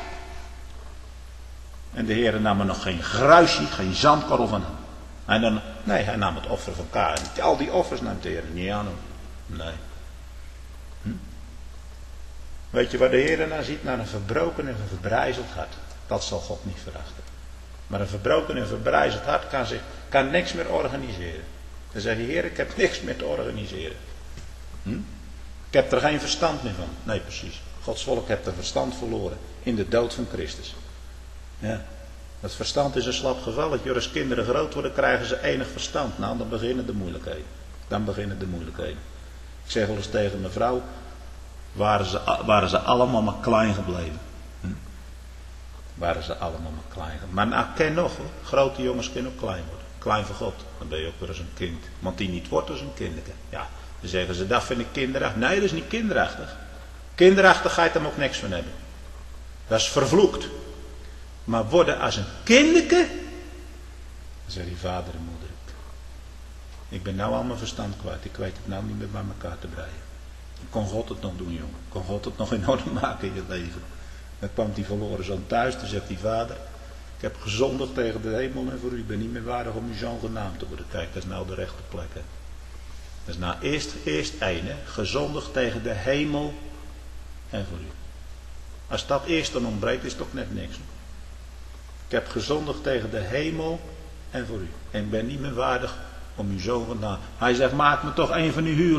Speaker 1: En de Heer nam er nog geen gruisje, geen zandkorrel van hem. Hij dan, nee, hij nam het offer van Kaïn. Al die offers nam de Heer niet aan hem. Nee. Hm? Weet je waar de Heer naar ziet? Naar een verbroken en een verbrijzeld hart. Dat zal God niet verachten. Maar een verbroken en verbrijzeld hart kan, zich, kan niks meer organiseren. Dan zeg je, Heer, ik heb niks meer te organiseren. Hm? Ik heb er geen verstand meer van. Nee, precies. Gods volk heeft er verstand verloren in de dood van Christus. Ja. Dat verstand is een slap gevalletje. Als kinderen groot worden, krijgen ze enig verstand. Nou, dan beginnen de moeilijkheden. Dan beginnen de moeilijkheden. Ik zeg wel eens tegen mijn vrouw, waren ze, waren ze allemaal maar klein gebleven. Hm? Waren ze allemaal maar klein gebleven. Maar nou, ken nog hoor. Grote jongens kunnen ook klein worden. Klein voor God. Dan ben je ook weer eens een kind. Want die niet wordt als een kinderke. Ja, dan zeggen ze, dat vind ik kinderachtig. Nee, dat is niet kinderachtig. Kinderachtig ga je hem ook niks van hebben. Dat is vervloekt. Maar worden als een kinderke, dan zegt die vader en moeder. Ik ben nou al mijn verstand kwijt. Ik weet het nou niet meer bij elkaar te breien. Kon God het nog doen, jongen? Kon God het nog in orde maken in je leven? Dan kwam die verloren zoon thuis. Toen zegt die vader, ik heb gezondigd tegen de hemel en voor u. Ik ben niet meer waardig om uw zoon genaamd te worden. Kijk, dat is nou de rechte plek. Hè? Dat is nou eerst, eerst één. Hè? Gezondigd tegen de hemel en voor u. Als dat eerst dan ontbreekt, is het toch net niks. Hè? Ik heb gezondigd tegen de hemel en voor u. En ik ben niet meer waardig om uw zoon vandaan. Hij zegt, maak me toch een van uw huurlingen.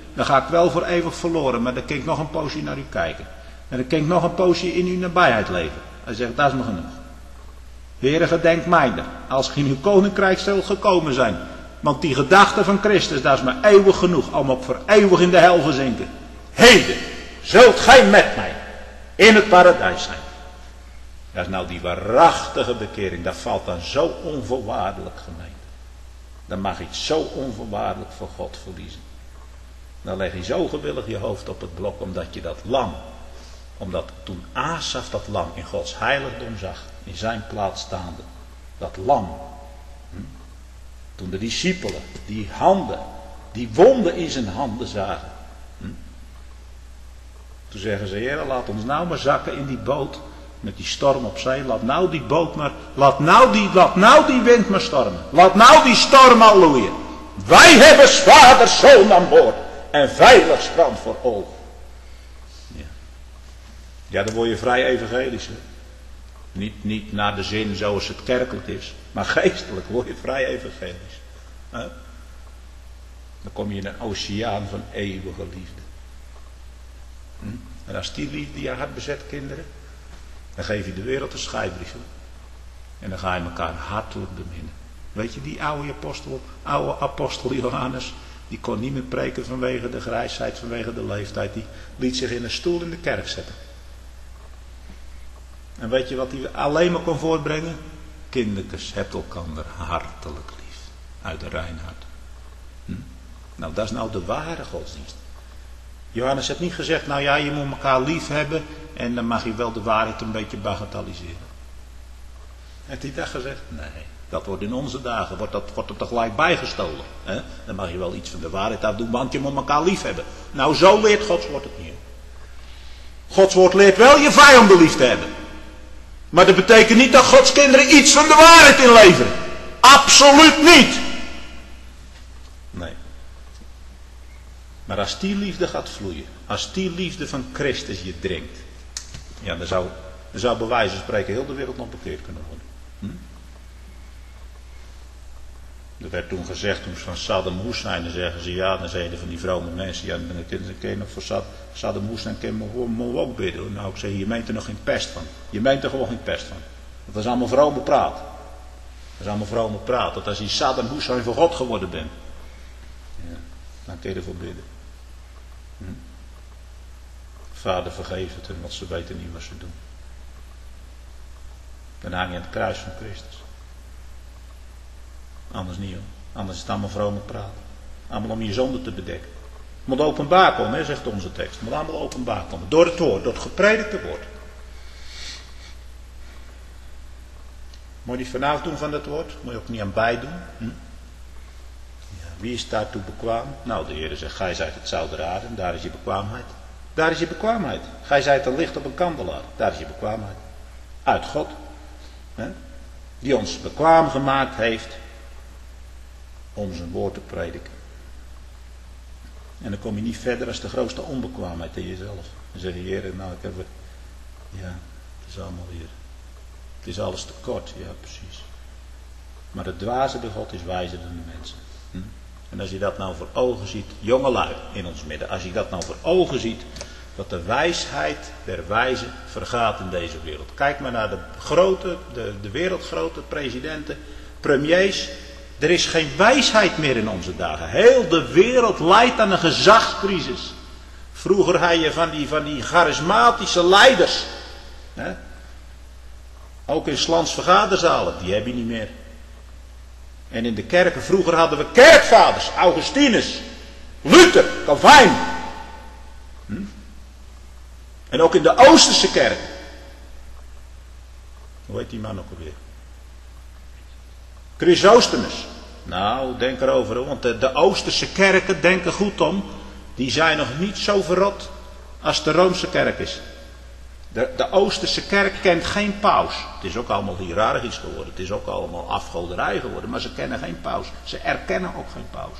Speaker 2: dan ga ik wel voor eeuwig verloren, maar dan kan ik nog een poosje naar u kijken. En dan kan ik nog een poosje in uw nabijheid leven. Hij zegt, dat is me genoeg. Heere, gedenk mij er, als ge in uw koninkrijk zult gekomen zijn. Want die gedachte van Christus, dat is me eeuwig genoeg, om ook voor eeuwig in de hel verzinken. Heden zult gij met mij in het paradijs zijn. Dat is nou die waarachtige bekering, dat valt dan zo onvoorwaardelijk, gemeente. Dan mag je het zo onvoorwaardelijk voor God verliezen. Dan leg je zo gewillig je hoofd op het blok, omdat je dat lam, omdat toen Asaf dat lam in Gods heiligdom zag, in zijn plaats staande, dat lam, hm, toen de discipelen die handen, die wonden in zijn handen zagen, hm, toen zeggen ze, Heer, laat ons nou maar zakken in die boot, met die storm op zee, laat nou die boot maar, laat nou die, laat nou die wind maar stormen, laat nou die storm al loeien. Wij hebben 's vaders zoon aan boord en veilig strand voor ogen. Ja. Ja, dan word je vrij evangelisch. Hè? Niet, niet naar de zin zoals het kerkelijk is, maar geestelijk word je vrij evangelisch. Hè? Dan kom je in een oceaan van eeuwige liefde. Hm? En als die liefde je hart bezet, kinderen, dan geef je de wereld een scheidbrieven. En dan ga je elkaar hartelijk beminnen. Weet je, die oude apostel, oude apostel Johannes, die kon niet meer preken vanwege de grijsheid, vanwege de leeftijd. Die liet zich in een stoel in de kerk zetten. En weet je wat hij alleen maar kon voortbrengen? Kindertjes, hebt elkander hartelijk lief. Uit de rein hart. Hm? Nou, dat is nou de ware godsdienst. Johannes heeft niet gezegd, nou ja, je moet elkaar lief hebben en dan mag je wel de waarheid een beetje bagatelliseren. Heeft hij dat gezegd? Nee. Dat wordt in onze dagen, wordt, dat, wordt er tegelijk bijgestolen. Hè? Dan mag je wel iets van de waarheid afdoen, want je moet elkaar lief hebben. Nou, zo leert Gods woord het niet. Gods woord leert wel je vijanden lief te hebben. Maar dat betekent niet dat Gods kinderen iets van de waarheid inleveren. Absoluut niet. Nee. Maar als die liefde gaat vloeien, als die liefde van Christus je dringt, ja, dan zou, dan zou bij wijze van spreken heel de wereld nog bekeerd kunnen worden. Hm? Er werd toen gezegd, toen ze van Saddam Hussein, dan zeggen ze ja, dan zeiden van die vrome mensen, ja, dan kun je nog voor Saddam Hussein kunnen we ook bidden. Nou, ik zeg, je meent er nog geen pest van. Je meent er gewoon geen pest van. Dat is allemaal vrome praat. Dat is allemaal vrome praat. Dat als je Saddam Hussein voor God geworden bent, ja, dan kun je ervoor bidden. Hm? Vader, vergeef het hen, want ze weten niet wat ze doen. Dan hang je aan het kruis van Christus. Anders niet hoor. Anders is het allemaal vrome praat. Allemaal om je zonde te bedekken. Het moet openbaar komen, hè, zegt onze tekst. Het moet allemaal openbaar komen. Door het woord, door het gepredikte woord. Moet je niet vanavond doen van dat woord? Moet je ook niet aan bijdoen. Hm? Ja, wie is daartoe bekwaam? Nou, de Heer zegt, gij zijt het zout der aarde, daar is je bekwaamheid. Daar is je bekwaamheid. Gij zijt een licht op een kandelaar, daar is je bekwaamheid. Uit God. Hè? Die ons bekwaam gemaakt heeft om zijn woord te prediken. En dan kom je niet verder als de grootste onbekwaamheid in jezelf. Dan zeg je, Heer, nou ik heb het. Ja, het is allemaal weer. Het is alles te kort, ja precies. Maar het dwaze bij God is wijzer dan de mensen. Hm? En als je dat nou voor ogen ziet, jongelui in ons midden, als je dat nou voor ogen ziet, dat de wijsheid der wijzen vergaat in deze wereld. Kijk maar naar de grote, de, de wereldgrote presidenten, premiers. Er is geen wijsheid meer in onze dagen. Heel de wereld lijdt aan een gezagscrisis. Vroeger had je van die, van die charismatische leiders. Hè? Ook in 's lands vergaderzalen, die heb je niet meer. En in de kerken, vroeger hadden we kerkvaders, Augustinus, Luther, Calvijn. Hm? En ook in de Oosterse kerk. Hoe heet die man ook alweer? Chrysostomus. Nou, denk erover hoor, want de, de Oosterse kerken, denken goed om, die zijn nog niet zo verrot als de Roomse kerk is. De, de Oosterse kerk kent geen paus. Het is ook allemaal hiërarchisch geworden, het is ook allemaal afgoderij geworden, maar ze kennen geen paus. Ze erkennen ook geen paus.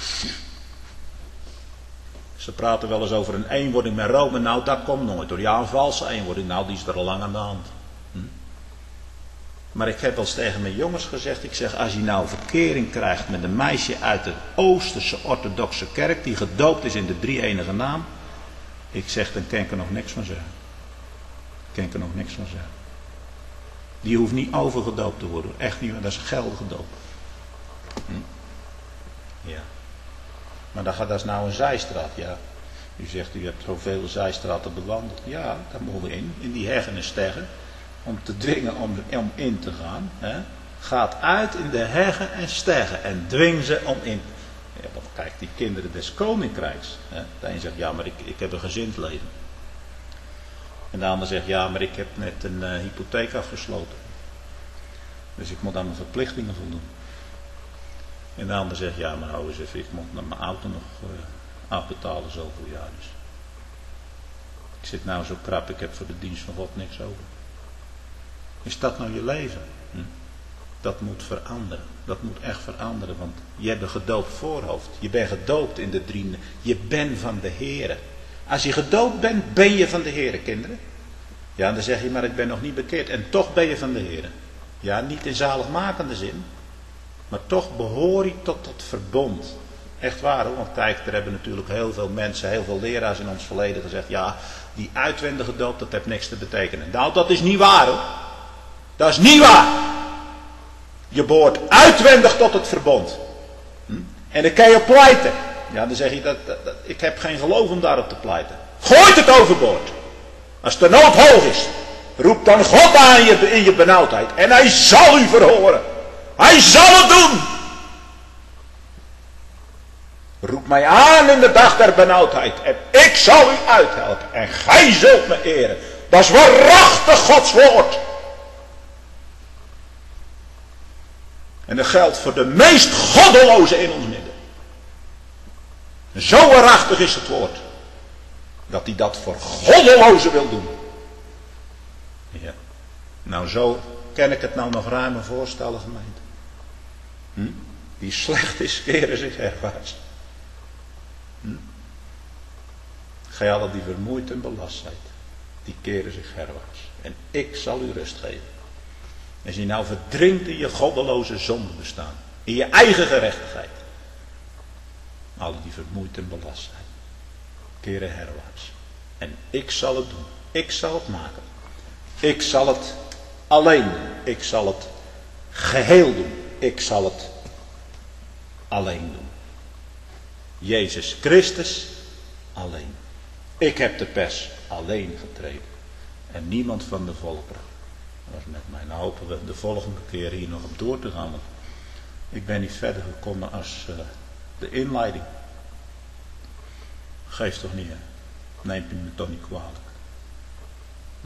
Speaker 2: Ze praten wel eens over een eenwording met Rome, nou dat komt nooit door. Ja, een valse eenwording, nou die is er al lang aan de hand. Hm? Maar ik heb wel eens tegen mijn jongens gezegd, ik zeg, als je nou verkering krijgt met een meisje uit de Oosterse orthodoxe kerk, die gedoopt is in de drie-enige naam, ik zeg, dan kan ik er nog niks van zeggen. Kan ik er nog niks van zeggen. Die hoeft niet overgedoopt te worden, echt niet, dat is een geldige doop. Hm? Ja. Maar dat, dat is nou een zijstraat, ja. U zegt, u hebt zoveel zijstraten bewandeld. Ja, daar moeten we in, in die heggen en steggen. Om te dwingen om, om in te gaan. Hè. Gaat uit in de heggen en steggen en dwing ze om in. Ja, want kijk, die kinderen des koninkrijks. Hè. De een zegt, ja, maar ik, ik heb een gezind leven. En de ander zegt, ja, maar ik heb net een uh, hypotheek afgesloten. Dus ik moet aan mijn verplichtingen voldoen. En de ander zegt, ja, maar hou eens even, ik moet naar mijn auto nog uh, afbetalen zoveel jaar. Dus. Ik zit nou zo krap, ik heb voor de dienst van God niks over. Is dat nou je leven? Hm? Dat moet veranderen. Dat moet echt veranderen, want je hebt een gedoopt voorhoofd. Je bent gedoopt in de drie. Je bent van de Heere. Als je gedoopt bent, ben je van de Heere, kinderen. Ja, dan zeg je, maar ik ben nog niet bekeerd. En toch ben je van de Heere. Ja, niet in zaligmakende zin. Maar toch behoor je tot dat verbond. Echt waar hoor, want kijk, er hebben natuurlijk heel veel mensen, heel veel leraars in ons verleden gezegd, ja, die uitwendige doop, dat heeft niks te betekenen. Nou, dat is niet waar hoor. Dat is niet waar. Je behoort uitwendig tot het verbond. Hm? En dan kan je pleiten. Ja, dan zeg je, dat, dat, dat, ik heb geen geloof om daarop te pleiten. Gooit het overboord. Als de nood hoog is, roep dan God aan je, in je benauwdheid. En hij zal u verhoren. Hij zal het doen. Roep mij aan in de dag der benauwdheid. En ik zal u uithelpen. En gij zult me eren. Dat is waarachtig Gods woord. En dat geldt voor de meest goddelozen in ons midden. Zo waarachtig is het woord. Dat hij dat voor goddelozen wil doen. Ja. Nou, zo kan ik het nou nog ruimer voorstellen, gemeente. Hm? Die slecht is, keren zich herwaarts. Hm? Gij allen die vermoeid en belast zijt, die keren zich herwaarts. En ik zal u rust geven. Als je nou verdrinkt in je goddeloze zonde bestaan, in je eigen gerechtigheid. Allen die vermoeid en belast zijn, keren herwaarts. En ik zal het doen. Ik zal het maken. Ik zal het alleen doen. Ik zal het geheel doen. Ik zal het alleen doen. Jezus Christus alleen. Ik heb de pers alleen getreden. En niemand van de volkeren. Dat was met mij. Nou hopen we de volgende keer hier nog op door te gaan. Want ik ben niet verder gekomen als uh, de inleiding. Geeft toch niet, hè? Neemt u me toch niet kwalijk. Hm.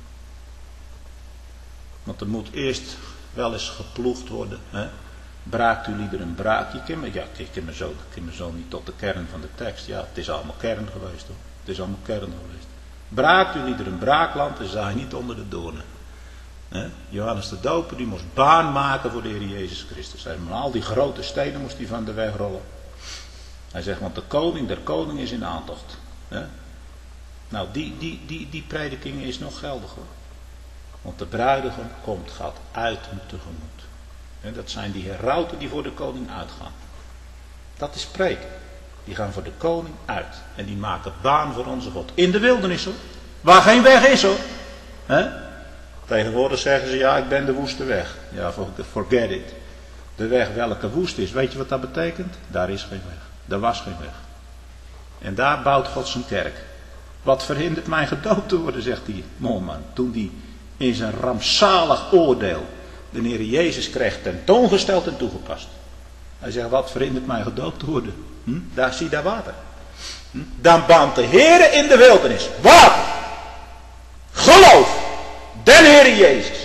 Speaker 2: Want er moet eerst wel eens geploegd worden. Hè? Braakt u liever een braak? Je kan me, ja, ik kan me, zo, ik kan me zo niet tot de kern van de tekst. Ja, het is allemaal kern geweest hoor. Het is allemaal kern geweest. Braakt u liever een braakland en zaai niet onder de doornen. Hè? Johannes de Doper die moest baan maken voor de Heer Jezus Christus. Hij, maar al die grote stenen moest hij van de weg rollen. Hij zegt, want de koning der koning is in aantocht. Hè? Nou, die, die, die, die prediking is nog geldig hoor. Want de bruidegom komt, gaat uit hem tegemoet. En dat zijn die herauten die voor de koning uitgaan. Dat is preken. Die gaan voor de koning uit. En die maken baan voor onze God. In de wildernis hoor. Waar geen weg is hoor. He? Tegenwoordig zeggen ze, ja ik ben de woeste weg. Ja, forget it. De weg welke woest is. Weet je wat dat betekent? Daar is geen weg. Er was geen weg. En daar bouwt God zijn kerk. Wat verhindert mij gedoopt te worden, zegt die moorman. Toen die in zijn rampzalig oordeel de Heer Jezus kreeg tentoongesteld en toegepast. Hij zegt, wat verhindert mij gedoopt te worden? Hm? Daar zie je daar water. Hm? Dan baant de Heer in de wildernis. Water. Geloof. Den Heer Jezus.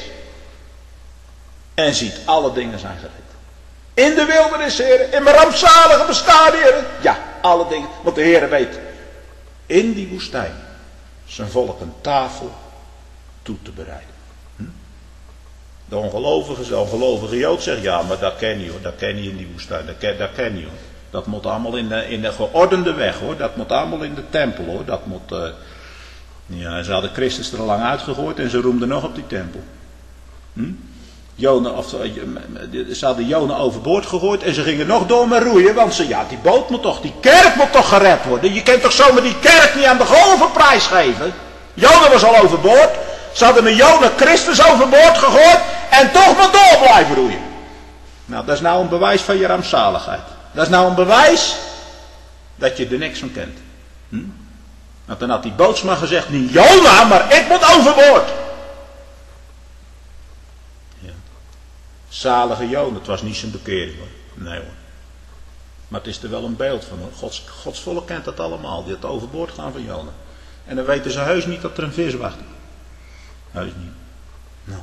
Speaker 2: En ziet alle dingen zijn gered. In de wildernis, Heer. In mijn rampzalige bestaan, Heer. Ja, alle dingen. Want de Heer weet. In die woestijn. Zijn volk een tafel toe te bereiden. Hm? De ongelovige, de ongelovige Jood zegt, ja, maar dat ken je hoor, dat ken je in die woestijn, dat ken, dat ken je hoor. Dat moet allemaal in de, in de geordende weg hoor, dat moet allemaal in de tempel hoor, dat moet, uh... ja, ze hadden Christus er al lang uitgegooid en ze roemden nog op die tempel. Hm? Jona, of, ze hadden Jona overboord gegooid en ze gingen nog door met roeien, want ze, ja, die boot moet toch, die kerk moet toch gered worden. Je kunt toch zomaar die kerk niet aan de golven prijsgeven. Jona was al overboord. Ze hadden met Jona Christus overboord gegooid en toch maar door blijven roeien. Nou, dat is nou een bewijs van je rampzaligheid. Dat is nou een bewijs dat je er niks van kent. Hm? Want dan had die bootsman gezegd, niet Jona, maar ik moet overboord. Ja. Zalige Jona, het was niet zijn bekering hoor. Nee hoor. Maar het is er wel een beeld van hoor. Gods, Gods volk kent dat allemaal, die het overboord gaan van Jona. En dan weten ze heus niet dat er een vis wacht. Heus niet. Nou.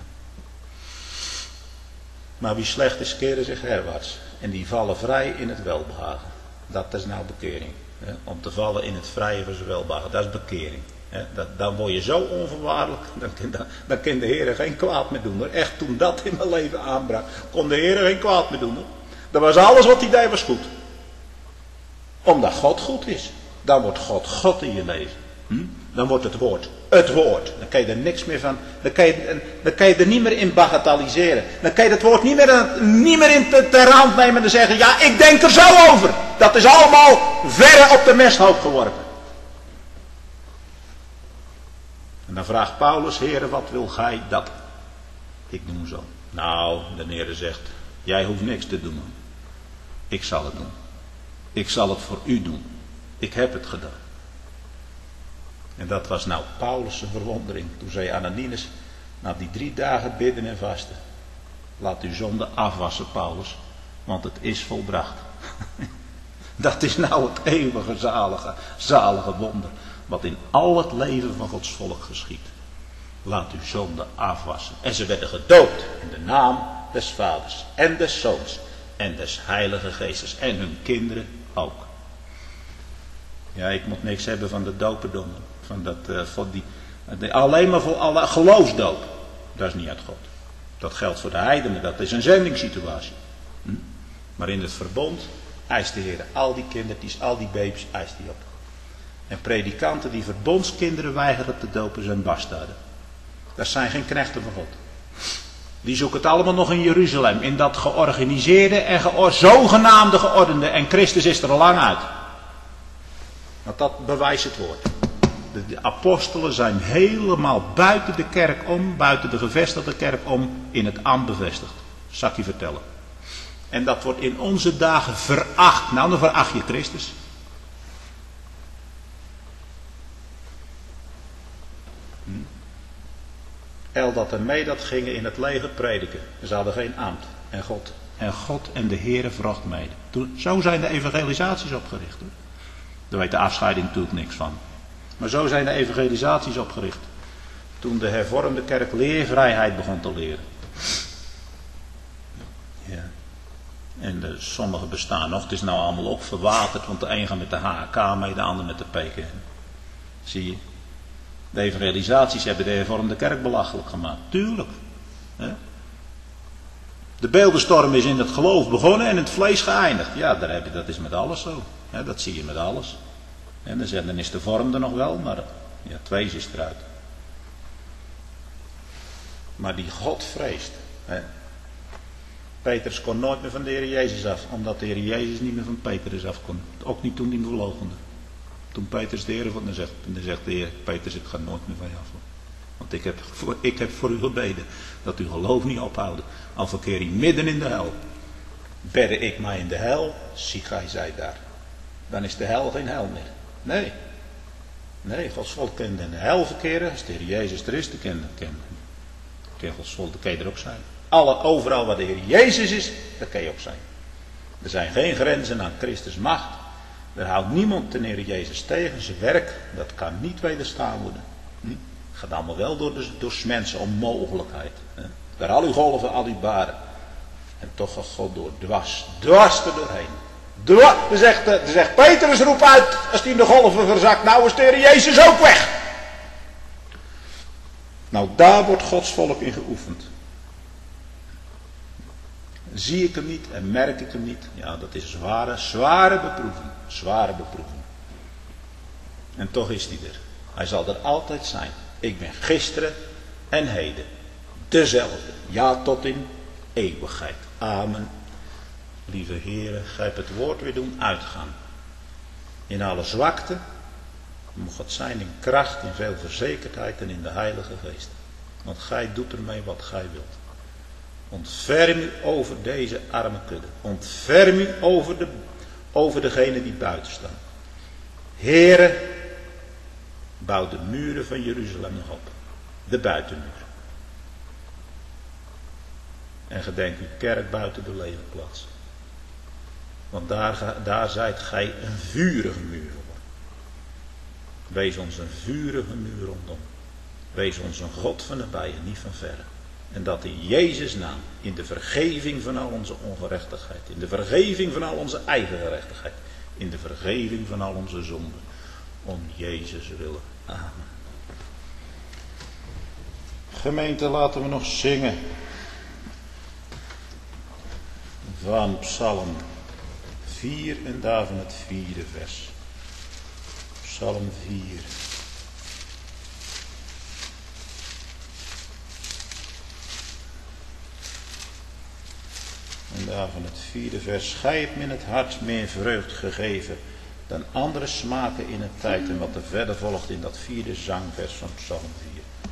Speaker 2: Maar wie slecht is, keren zich herwaarts. En die vallen vrij in het welbehagen. Dat is nou bekering. Hè? Om te vallen in het vrije van zijn welbehagen. Dat is bekering. Hè? Dat, dan word je zo onvoorwaardelijk. Dan, dan, dan kan de Heer geen kwaad meer doen. Hoor. Echt, toen dat in mijn leven aanbrak, kon de Heer geen kwaad meer doen. Hoor. Dan was alles wat hij deed was goed. Omdat God goed is. Dan wordt God God in je leven. Hm? Dan wordt het woord het woord. Dan kan je er niks meer van. Dan kan je, dan kan je er niet meer in bagatelliseren. Dan kan je het woord niet meer, niet meer in te, ter hand nemen en zeggen, ja, ik denk er zo over. Dat is allemaal verre op de mesthoop geworpen. En dan vraagt Paulus, Heere, wat wil gij dat ik doe zo? Nou, de Heere zegt, jij hoeft niks te doen. Ik zal het doen. Ik zal het voor u doen. Ik heb het gedaan. En dat was nou Paulus' verwondering. Toen zei Ananias, na die drie dagen bidden en vasten. Laat uw zonde afwassen, Paulus. Want het is volbracht. Dat is nou het eeuwige zalige, zalige wonder. Wat in al het leven van Gods volk geschiet. Laat uw zonde afwassen. En ze werden gedoopt in de naam des Vaders en des Zoons en des Heilige Geestes. En hun kinderen ook. Ja, ik moet niks hebben van de dopendommen. Van dat, uh, van die, uh, alleen maar voor alle geloofsdoop. Dat is niet uit God. Dat geldt voor de heidenen. Dat is een zendingssituatie. Hm? Maar in het verbond eist de Heer al die kindertjes, al die baby's, eist hij op. En predikanten die verbondskinderen weigeren te dopen zijn bastaarden. Dat zijn geen knechten van God. Die zoeken het allemaal nog in Jeruzalem. In dat georganiseerde en geor- zogenaamde geordende. En Christus is er al lang uit. Want dat bewijst het woord. De, de apostelen zijn helemaal buiten de kerk om, buiten de gevestigde kerk om, in het ambt bevestigd. Zal ik je vertellen. En dat wordt in onze dagen veracht. Nou, dan veracht je Christus. Hm. Eldat en Medat gingen in het leger prediken. Ze hadden geen ambt. En God. En God en de Heere vrocht mede. Toen, zo zijn de evangelisaties opgericht. Hoor. Daar weet de afscheiding natuurlijk niks van. Maar zo zijn de evangelisaties opgericht. Toen de hervormde kerk leervrijheid begon te leren. Ja. En de, sommige bestaan nog. Het is nou allemaal ook verwaterd. Want de een gaat met de H K mee, de ander met de P K. Zie je. De evangelisaties hebben de hervormde kerk belachelijk gemaakt. Tuurlijk. Hè? De beeldenstorm is in het geloof begonnen en in het vlees geëindigd. Ja, daar heb je, dat is met alles zo. Ja, dat zie je met alles. En dan, dan is de vorm er nog wel, maar ja, twee is eruit. Maar die God vreest. Hè. Petrus kon nooit meer van de Heer Jezus af, omdat de Heer Jezus niet meer van Petrus af kon. Ook niet toen hij hem verloochende. Toen Petrus de Heer vond, dan zegt, dan zegt de Heer, Petrus, ik ga nooit meer van je af. Want ik heb, voor, ik heb voor u gebeden dat uw geloof niet ophouden. Al verkeer je midden in de hel. Bedde ik mij in de hel, zie gij zij daar. Dan is de hel geen hel meer. Nee. Nee, Gods volk kan in de hel verkeren. Als de Heer Jezus er is, dan kan, kan, kan Gods volk, dan kan je er ook zijn. Alle, overal waar de Heer Jezus is, daar kan je ook zijn. Er zijn geen grenzen aan Christus macht. Er houdt niemand de Heer Jezus tegen. Zijn werk, dat kan niet wederstaan worden. Hm? Het gaat allemaal wel door, de, door mensen onmogelijkheid. Hè? Daar al uw golven, al uw baren. En toch gaat God door, dwars, dwars er doorheen. Dwars, dan zegt, dan zegt Petrus, roep uit, als hij in de golven verzakt, nou is de Heer Jezus ook weg. Nou, daar wordt Gods volk in geoefend. Zie ik hem niet en merk ik hem niet? Ja, dat is zware, zware beproeving. Zware beproeving. En toch is hij er. Hij zal er altijd zijn. Ik ben gisteren en heden dezelfde. Ja, tot in
Speaker 1: eeuwigheid. Amen. Lieve Heere, gij hebt het woord weer doen uitgaan. In alle zwakte, mocht het zijn in kracht, in veel verzekerdheid en in de Heilige Geest. Want gij doet ermee wat gij wilt. Ontferm u over deze arme kudde. Ontferm u over, de, over degenen die buiten staan. Heere, bouw de muren van Jeruzalem nog op. De buitenmuur. En gedenk uw kerk buiten de legerplaats. Want daar, daar zijt gij een vurige muur geworden. Wees ons een vurige muur rondom. Wees ons een God van nabij en niet van verre. En dat in Jezus' naam, in de vergeving van al onze ongerechtigheid, in de vergeving van al onze eigen gerechtigheid, in de vergeving van al onze zonden, om Jezus willen. Amen. Gemeente, laten we nog zingen van Psalm vier en daarvan het vierde vers. Psalm vier. En daarvan het vierde vers. Gij hebt me in het hart meer vreugd gegeven dan andere smaken in het tijd. En wat er verder volgt in dat vierde zangvers van Psalm vier.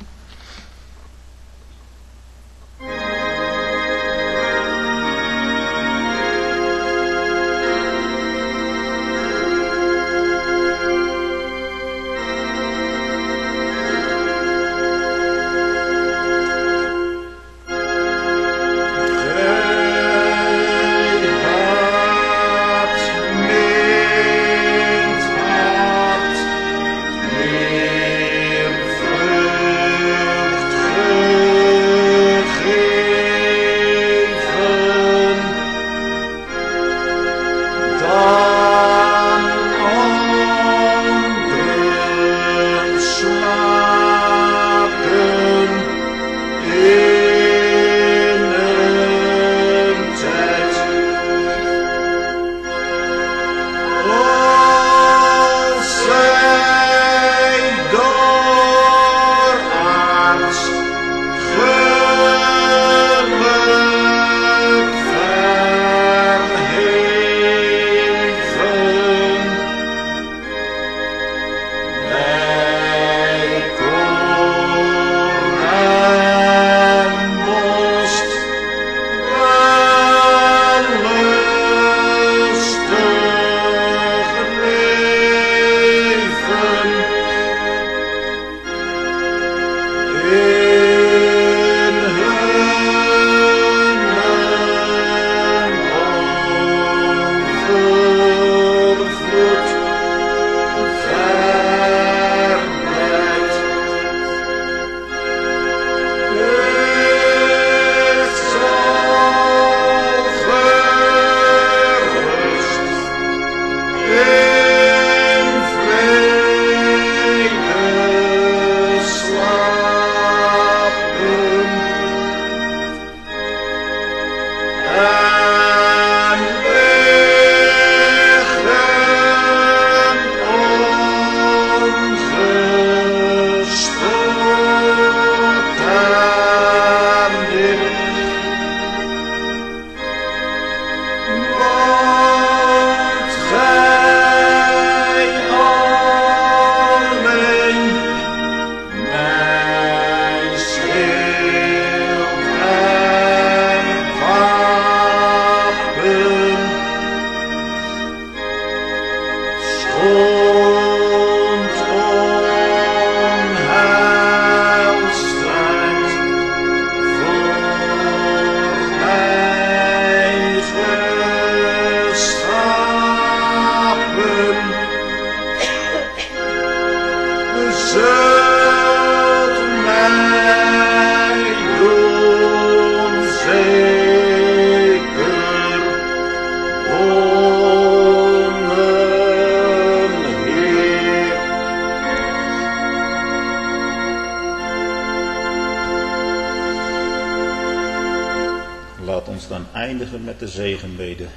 Speaker 1: Eindigen met de zegenbede.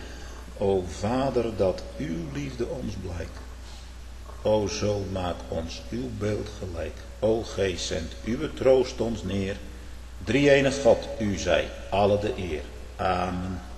Speaker 1: O Vader, dat uw liefde ons blijkt. O zo maak ons uw beeld gelijk. O Geest, zend uw troost ons neer. Drie-enig God, u zij alle de eer. Amen.